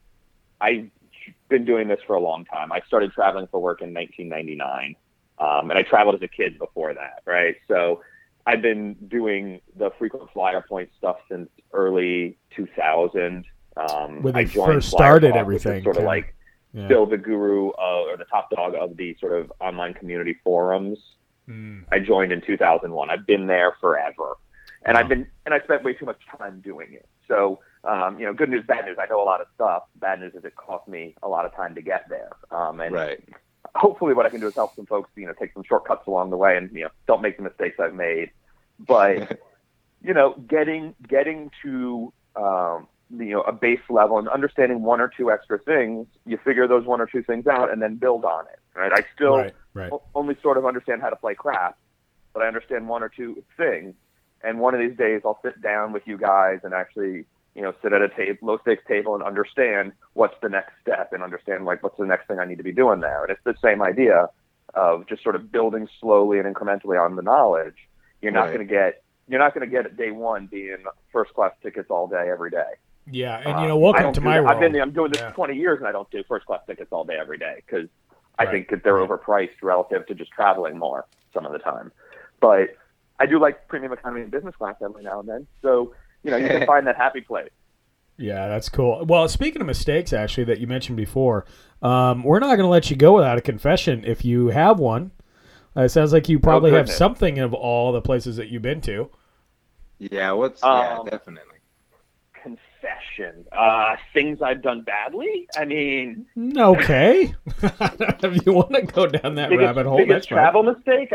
for a long time. I started traveling for work in 1999, and I traveled as a kid before that, right? So I've been doing the frequent flyer point stuff since early 2000. When they I joined first started everything, sort of still the guru or the top dog of the sort of online community forums. I joined in 2001. I've been there forever, and I spent way too much time doing it. So, good news, bad news. I know a lot of stuff. Bad news is it cost me a lot of time to get there. And hopefully what I can do is help some folks, take some shortcuts along the way and, don't make the mistakes I've made. But, getting to, a base level and understanding one or two extra things, you figure those one or two things out and then build on it, right? I still only sort of understand how to play craps, but I understand one or two things. And one of these days I'll sit down with you guys and actually, sit at a low stakes table and understand what's the next step and understand what's the next thing I need to be doing there. And it's the same idea of just sort of building slowly and incrementally on the knowledge. You're not going to get at day one being first class tickets all day, every day. Yeah, and welcome to my world. I'm doing this 20 years, and I don't do first class tickets all day every day because I think that they're overpriced relative to just traveling more some of the time. But I do like premium economy and business class every now and then. So you can find that happy place. Yeah, that's cool. Well, speaking of mistakes, actually, that you mentioned before, we're not going to let you go without a confession if you have one. It sounds like you probably have something of all the places that you've been to. Yeah, definitely. Confession. Things I've done badly? I mean... Okay. If you want to go down that rabbit hole, that's fine. Travel mistake?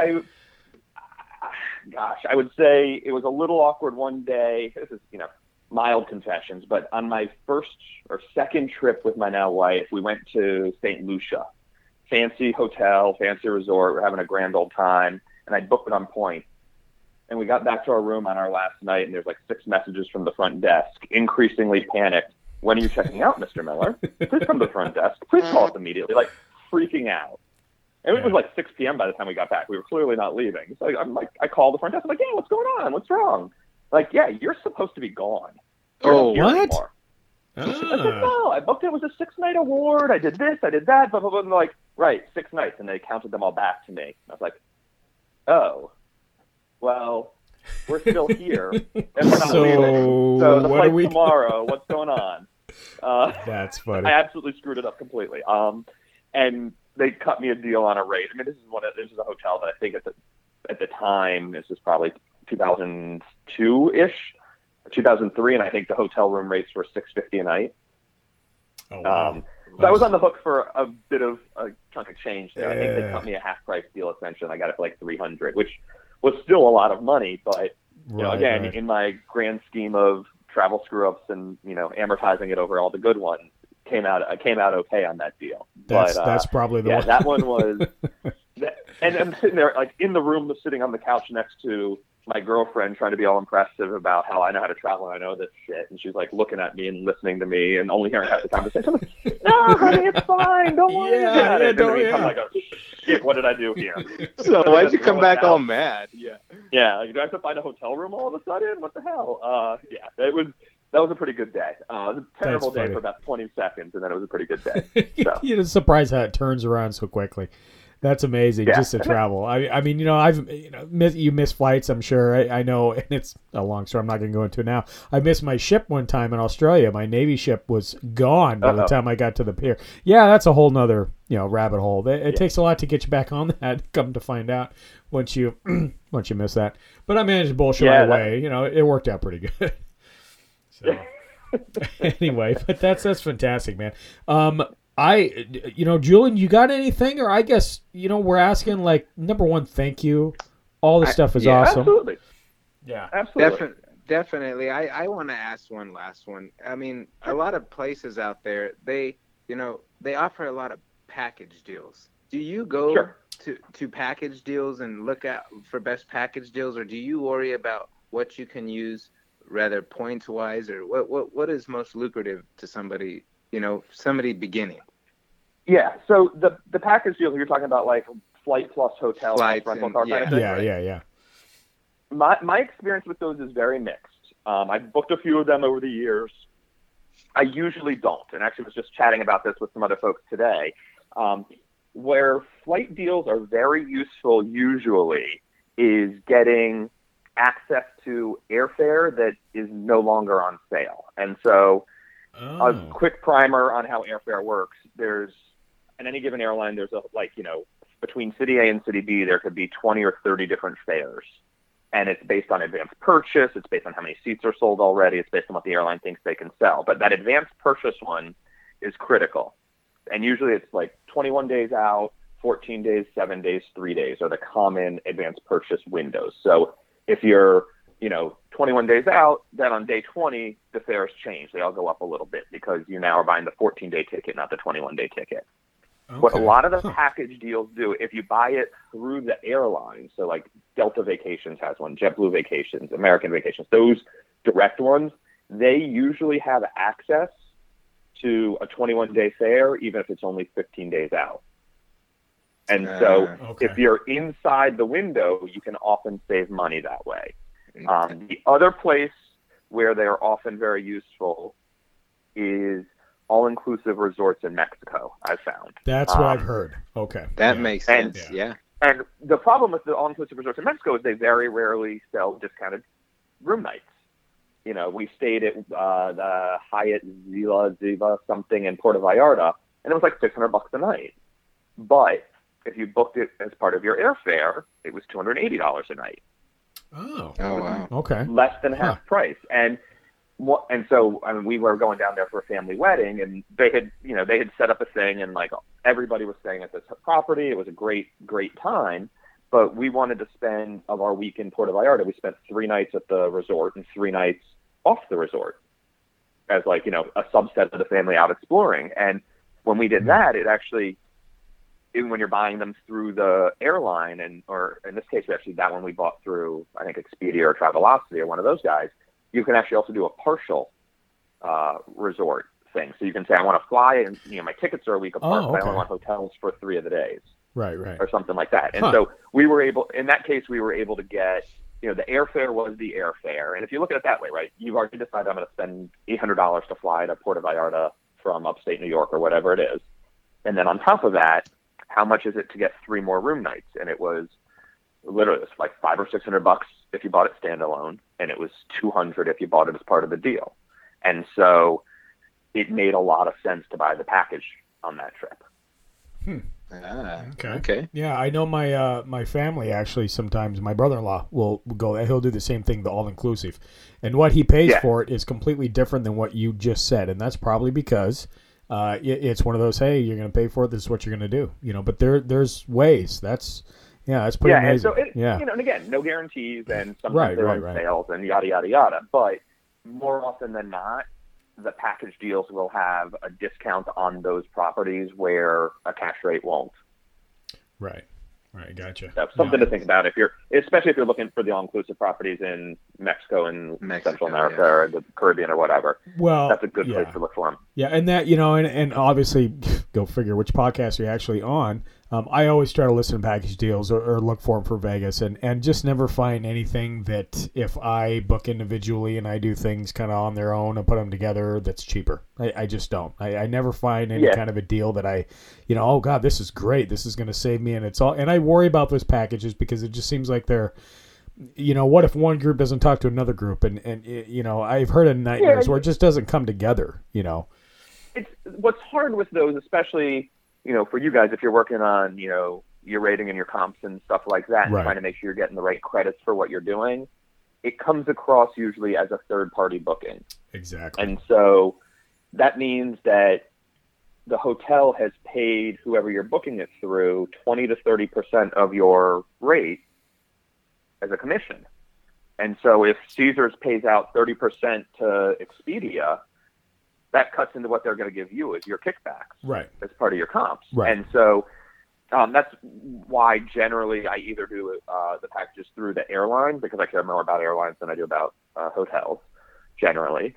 I would say it was a little awkward one day. This is, mild confessions, but on my first or second trip with my now wife, we went to St. Lucia. Fancy hotel, fancy resort. We're having a grand old time, and I booked it on point. And we got back to our room on our last night, and there's like 6 messages from the front desk, increasingly panicked. When are you checking out, Mr. Miller? Please come to the front desk. Please call us immediately. Like, freaking out. And it was like 6 p.m. by the time we got back. We were clearly not leaving. So I called the front desk. I'm like, yeah, what's going on? What's wrong? Like, yeah, you're supposed to be gone. Oh, what? I said, no, I booked it. It was a 6-night award. I did this, I did that, blah, blah, blah. And they're like, right, 6 nights. And they counted them all back to me. I was like, oh, well, we're still here. And we're not leaving. So the flight's tomorrow. What's going on? That's funny. I absolutely screwed it up completely. And they cut me a deal on a rate. I mean, this is a hotel that I think at the time, this is probably 2002-ish, 2003, and I think the hotel room rates were $650 a night. Oh, wow. So I was on the hook for a bit of a chunk of change there. I think they cut me a half price deal essentially. I got it for like $300, which was still a lot of money, but in my grand scheme of travel screw ups and amortizing it over all the good ones, came out okay on that deal. That's probably the one. That one was. And I'm sitting there, like in the room, sitting on the couch next to my girlfriend, trying to be all impressive about how I know how to travel and I know this shit. And she's like looking at me and listening to me and only hearing half the conversation. I'm like, no, honey, it's fine. Don't worry about it. I'm like, oh, shit, what did I do here? So why'd you come back all mad? Yeah. Yeah. Like, do I have to find a hotel room all of a sudden? What the hell? That was a pretty good day. It was a terrible day for about 20 seconds, and then it was a pretty good day. So. You're surprised how it turns around so quickly. That's amazing, just to travel. I mean, you miss flights, I'm sure. I know, and it's a long story. I'm not going to go into it now. I missed my ship one time in Australia. My Navy ship was gone by the time I got to the pier. Yeah, that's a whole nother, rabbit hole. It takes a lot to get you back on that, come to find out once you miss that. But I managed to bullshit my way. It worked out pretty good. So anyway, but that's fantastic, man. Julian, you got anything? Or I guess, we're asking, like, number one, thank you. All this stuff is awesome. Absolutely. Yeah. Absolutely. Definitely. I want to ask one last one. I mean, a lot of places out there, they offer a lot of package deals. Do you go to package deals and look out for best package deals, or do you worry about what you can use rather points wise, or what is most lucrative to somebody beginning? Yeah, so the package deals you're talking about, like flight plus hotel, flights, rental car kind of thing, right? Yeah. My experience with those is very mixed. I've booked a few of them over the years. I usually don't, and actually was just chatting about this with some other folks today. Where flight deals are very useful usually is getting access to airfare that is no longer on sale. And so a quick primer on how airfare works. There's, in any given airline, there's between city A and city B, there could be 20 or 30 different fares. And it's based on advanced purchase. It's based on how many seats are sold already. It's based on what the airline thinks they can sell. But that advanced purchase one is critical. And usually it's like 21 days out, 14 days, 7 days, 3 days are the common advanced purchase windows. So if you're 21 days out, then on day 20, the fares change. They all go up a little bit because you now are buying the 14-day ticket, not the 21-day ticket. Okay. What a lot of the package deals do, if you buy it through the airline, so like Delta Vacations has one, JetBlue Vacations, American Vacations, those direct ones, they usually have access to a 21-day fare, even if it's only 15 days out. And so if you're inside the window, you can often save money that way. The other place where they're often very useful is all-inclusive resorts in Mexico, I've found. That's what I've heard. Okay. That makes sense, yeah. And the problem with the all-inclusive resorts in Mexico is they very rarely sell discounted room nights. You know, we stayed at the Hyatt Ziva something in Puerto Vallarta, and it was like $600 a night. But if you booked it as part of your airfare, it was $280 a night. Oh wow. Okay. Less than half price. And so, I mean, we were going down there for a family wedding, and they had set up a thing, and like everybody was staying at this property. It was a great time, but we wanted to spend of our week in Puerto Vallarta. We spent 3 nights at the resort and 3 nights off the resort as like, a subset of the family out exploring. And when we did that, it actually, even when you're buying them through the airline, or in this case, actually that one we bought through, I think Expedia or Travelocity or one of those guys, you can actually also do a partial resort thing. So you can say, I want to fly, and my tickets are a week apart, but I only want hotels for 3 of the days. Right. Or something like that. And so we were able to get, the airfare was the airfare. And if you look at it that way, right, you've already decided I'm going to spend $800 to fly to Puerto Vallarta from upstate New York or whatever it is. And then on top of that, how much is it to get 3 more room nights? And it was literally like $500 or $600 if you bought it standalone, and it was $200 if you bought it as part of the deal. And so it made a lot of sense to buy the package on that trip. Okay. Yeah, I know my family actually sometimes, my brother-in-law will go, he'll do the same thing, the all-inclusive. And what he pays for it is completely different than what you just said. And that's probably because it's one of those, hey, you're going to pay for it, this is what you're going to do. But there's ways. That's pretty amazing. And so and again, no guarantees, and sometimes they're on sales and yada, yada, yada. But more often than not, the package deals will have a discount on those properties where a cash rate won't. Right, gotcha. That's something to think about especially if you're looking for the all-inclusive properties in Mexico and Central America or the Caribbean or whatever. Well, that's a good place to look for them. Yeah, and that, and obviously, go figure which podcast you're actually on. I always try to listen to package deals or look for them for Vegas, and just never find anything that if I book individually and I do things kind of on their own and put them together, that's cheaper. I just don't. I never find any kind of a deal that I, oh God, this is great. This is going to save me, and I worry about those packages because it just seems like they're, what if one group doesn't talk to another group, and I've heard of nightmares where it just doesn't come together. It's what's hard with those, especially. For you guys, if you're working on, your rating and your comps and stuff like that, and trying to make sure you're getting the right credits for what you're doing, it comes across usually as a third-party booking. Exactly. And so that means that the hotel has paid whoever you're booking it through 20 to 30% of your rate as a commission. And so if Caesars pays out 30% to Expedia, that cuts into what they're going to give you as your kickbacks, as part of your comps. And so that's why generally I either do the packages through the airline, because I care more about airlines than I do about hotels generally,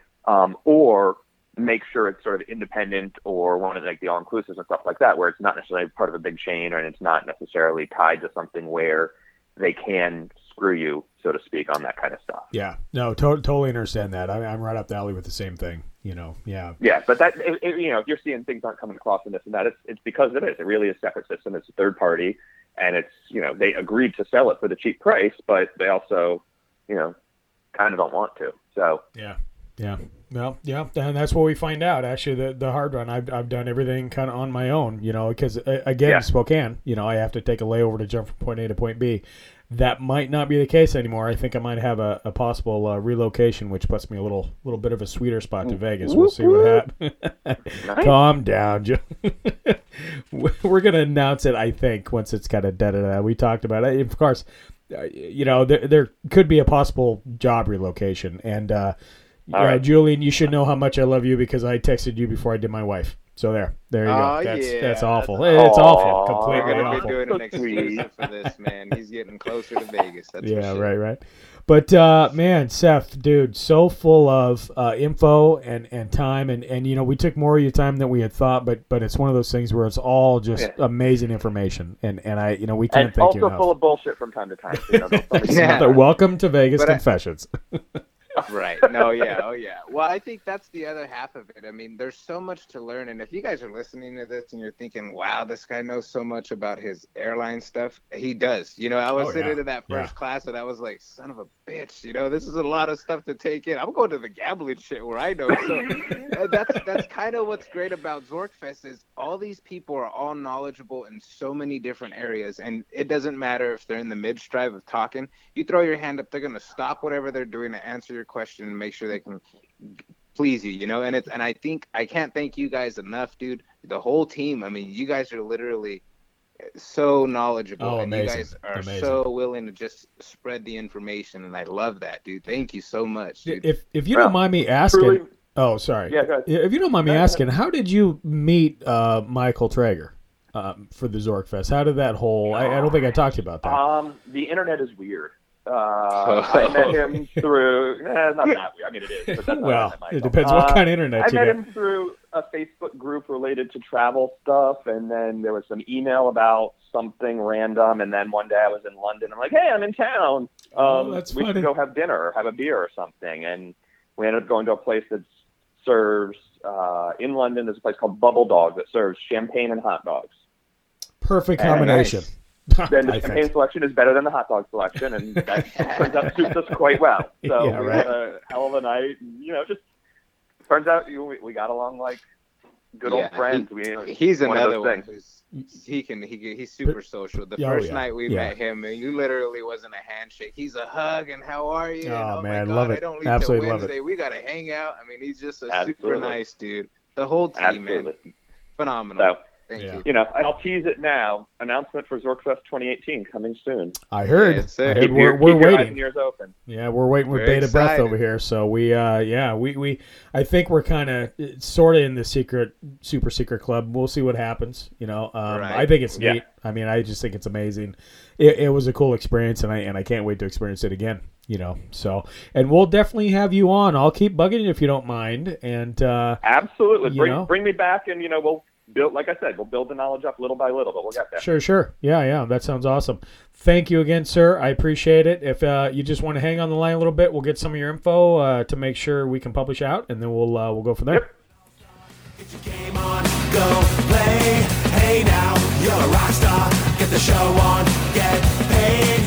or make sure it's sort of independent or one of like the all-inclusives and stuff like that, where it's not necessarily part of a big chain and it's not necessarily tied to something where they can screw you, so to speak, on that kind of stuff. Yeah, no, totally understand that. I'm right up the alley with the same thing. Yeah, but that if you're seeing things aren't coming across in this and that, it's because it is. It really is a separate system. It's a third party, and it's they agreed to sell it for the cheap price, but they also kind of don't want to. So well, and that's what we find out. Actually, the hard run, I've done everything kind of on my own. Because again, Spokane, I have to take a layover to jump from point A to point B. That might not be the case anymore. I think I might have a possible relocation, which puts me a little bit of a sweeter spot to Vegas. We'll see what happens. Calm down, Joe. We're going to announce it, I think, once it's kind of da-da-da. We talked about it. Of course, there could be a possible job relocation. And, Julian, you should know how much I love you because I texted you before I did my wife. So there you go. That's awful. It's awful. Completely awful. awful. We're going to be doing an exclusive for this, man. He's getting closer to Vegas. That's for sure. Right. But man, Seth, dude, so full of info and time, and we took more of your time than we had thought, but it's one of those things where it's all just amazing information, and I we can't thank you enough. Also full of bullshit from time to time. Welcome to Vegas Confessions. Right. No, yeah. Oh, yeah. Well, I think that's the other half of it. I mean, there's so much to learn. And if you guys are listening to this and you're thinking, wow, this guy knows so much about his airline stuff, he does. You know, I was sitting in that first class and I was like, son of a bitch, you know, this is a lot of stuff to take in. I'm going to the gambling shit where I know. So that's kind of what's great about Zorkfest is all these people are all knowledgeable in so many different areas. And it doesn't matter if they're in the mid-strive of talking. You throw your hand up, they're going to stop whatever they're doing to answer your question and make sure they can please you, you know. And I think I can't thank you guys enough, dude. The whole team. I mean, you guys are literally so knowledgeable, and you guys are so willing to just spread the information, and I love that, dude. Thank you so much, dude. If you don't mind me asking, sorry. Yeah, go ahead. If you don't mind me asking, how did you meet Michael Traeger for the Zorkfest? How did that whole? I don't think I talked to you about that. The internet is weird. I met him through, not that weird. I mean, it is. But that's well, it depends what kind of internet you I met got. him through a Facebook group related to travel stuff, and then there was some email about something random, and then one day I was in London. I'm like, hey, I'm in town. That's we funny. should go have dinner or have a beer or something. And we ended up going to a place that serves, in London, there's a place called Bubble Dog that serves champagne and hot dogs. Perfect combination. Then the champagne selection is better than the hot dog selection, and that turns out suits us quite well. So Yeah, we right. had a hell of a night. And, you know, just turns out we got along like good old friends. He's one of another those one things. who's he's super social. The first night we met him, and you literally wasn't a handshake. He's a hug and how are you? Oh, and, man, my God, love it. I don't leave Absolutely till love it. Wednesday. We gotta hang out. I mean, he's just a super Absolutely. nice dude. The whole team, man, phenomenal. So, Thank you. You know, I'll tease it now. Announcement for Zorkfest 2018 coming soon. I heard. Yes, sir. I heard Keep we're your eyes waiting. and ears open. Yeah, we're waiting with Very bated breath excited. over here. So we I think we're kind of sort of in the super secret club. We'll see what happens. You know, I think it's neat. I mean, I just think it's amazing. It was a cool experience, and I can't wait to experience it again. You know, so and we'll definitely have you on. I'll keep bugging you if you don't mind. And Absolutely, you know. bring me back, and you know we'll build. Like I said, we'll build the knowledge up little by little, but we'll get there. Sure. Yeah, that sounds awesome. Thank you again, sir. I appreciate it. If you just want to hang on the line a little bit, we'll get some of your info to make sure we can publish out, and then we'll go from there. Yep. Get your game on, go play. Hey now, you're a rock star. Get the show on, get paid.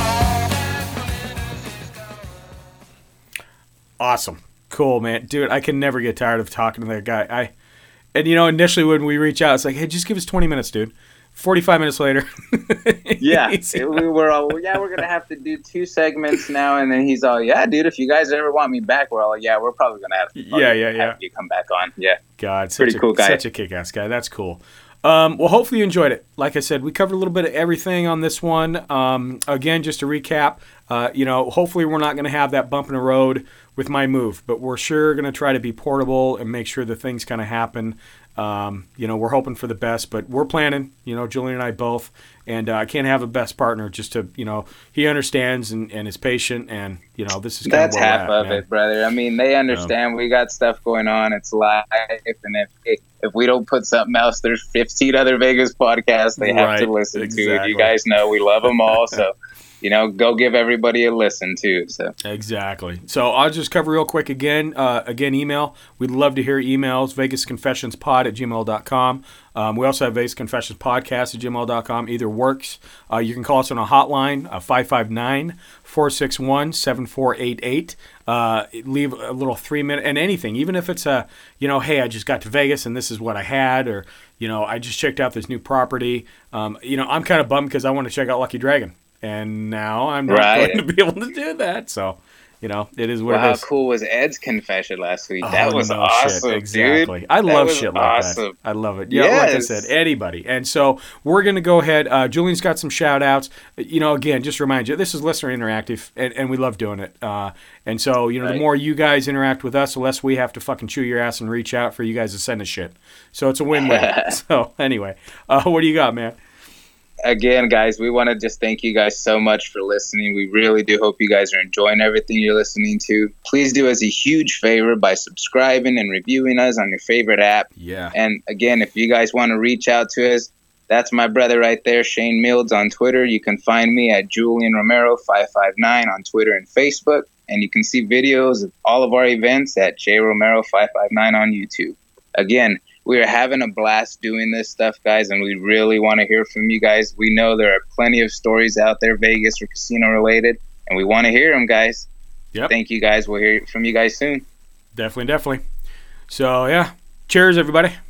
Awesome. Cool, man. Dude, I can never get tired of talking to that guy. And, you know, initially when we reach out, it's like, hey, just give us 20 minutes, dude. 45 minutes later. Yeah, we were all, we're going to have to do 2 segments now. And then he's all, yeah, dude, if you guys ever want me back, we're all, yeah, we're probably going to have to have you come back on. Yeah. God, Pretty cool guy. Such a kick-ass guy. That's cool. Well, hopefully you enjoyed it. Like I said, we covered a little bit of everything on this one. Again, just to recap, you know, hopefully we're not going to have that bump in the road with my move, but we're sure going to try to be portable and make sure that things kind of happen. You know, we're hoping for the best, but we're planning, you know, Julian and I both, and I can't have a best partner just to, you know, he understands and is patient, and, you know, this is kind That's of where half we're at, of man. it, brother. I mean, they understand we got stuff going on. It's live, and if we don't put something else, there's 15 other Vegas podcasts they have to listen to. You guys know we love them all, so you know, go give everybody a listen too. So Exactly. So I'll just cover real quick again. Email. We'd love to hear emails. VegasConfessionspod@gmail.com. We also have VegasConfessionsPodcast@gmail.com. Either works. You can call us on a hotline, 559-461-7488. Leave a little 3-minute and anything, even if it's you know, hey, I just got to Vegas and this is what I had, or, you know, I just checked out this new property. You know, I'm kind of bummed because I want to check out Lucky Dragon, and now I'm not going to be able to do that. So, you know, it is what it is. How cool was Ed's confession last week? Oh, That was no awesome, shit. Exactly. dude. I love was shit like awesome. that. I love it. Yeah, like I Yes. said, anybody. And so we're going to go ahead. Julian's got some shout outs. You know, again, just remind you, this is Listener Interactive, and we love doing it. And so, you know, the more you guys interact with us, the less we have to fucking chew your ass and reach out for you guys to send us shit. So it's a win-win. So anyway, what do you got, man? Again, guys, we want to just thank you guys so much for listening. We really do hope you guys are enjoying everything you're listening to. Please do us a huge favor by subscribing and reviewing us on your favorite app. Yeah. And again, if you guys want to reach out to us, that's my brother right there, Shane Mills on Twitter. You can find me at Julian Romero 559 on Twitter and Facebook. and you can see videos of all of our events at JRomero559 on YouTube. Again, we are having a blast doing this stuff, guys, and we really want to hear from you guys. We know there are plenty of stories out there, Vegas or casino related, and we want to hear them, guys. Yep. Thank you, guys. We'll hear from you guys soon. Definitely. So, yeah. Cheers, everybody.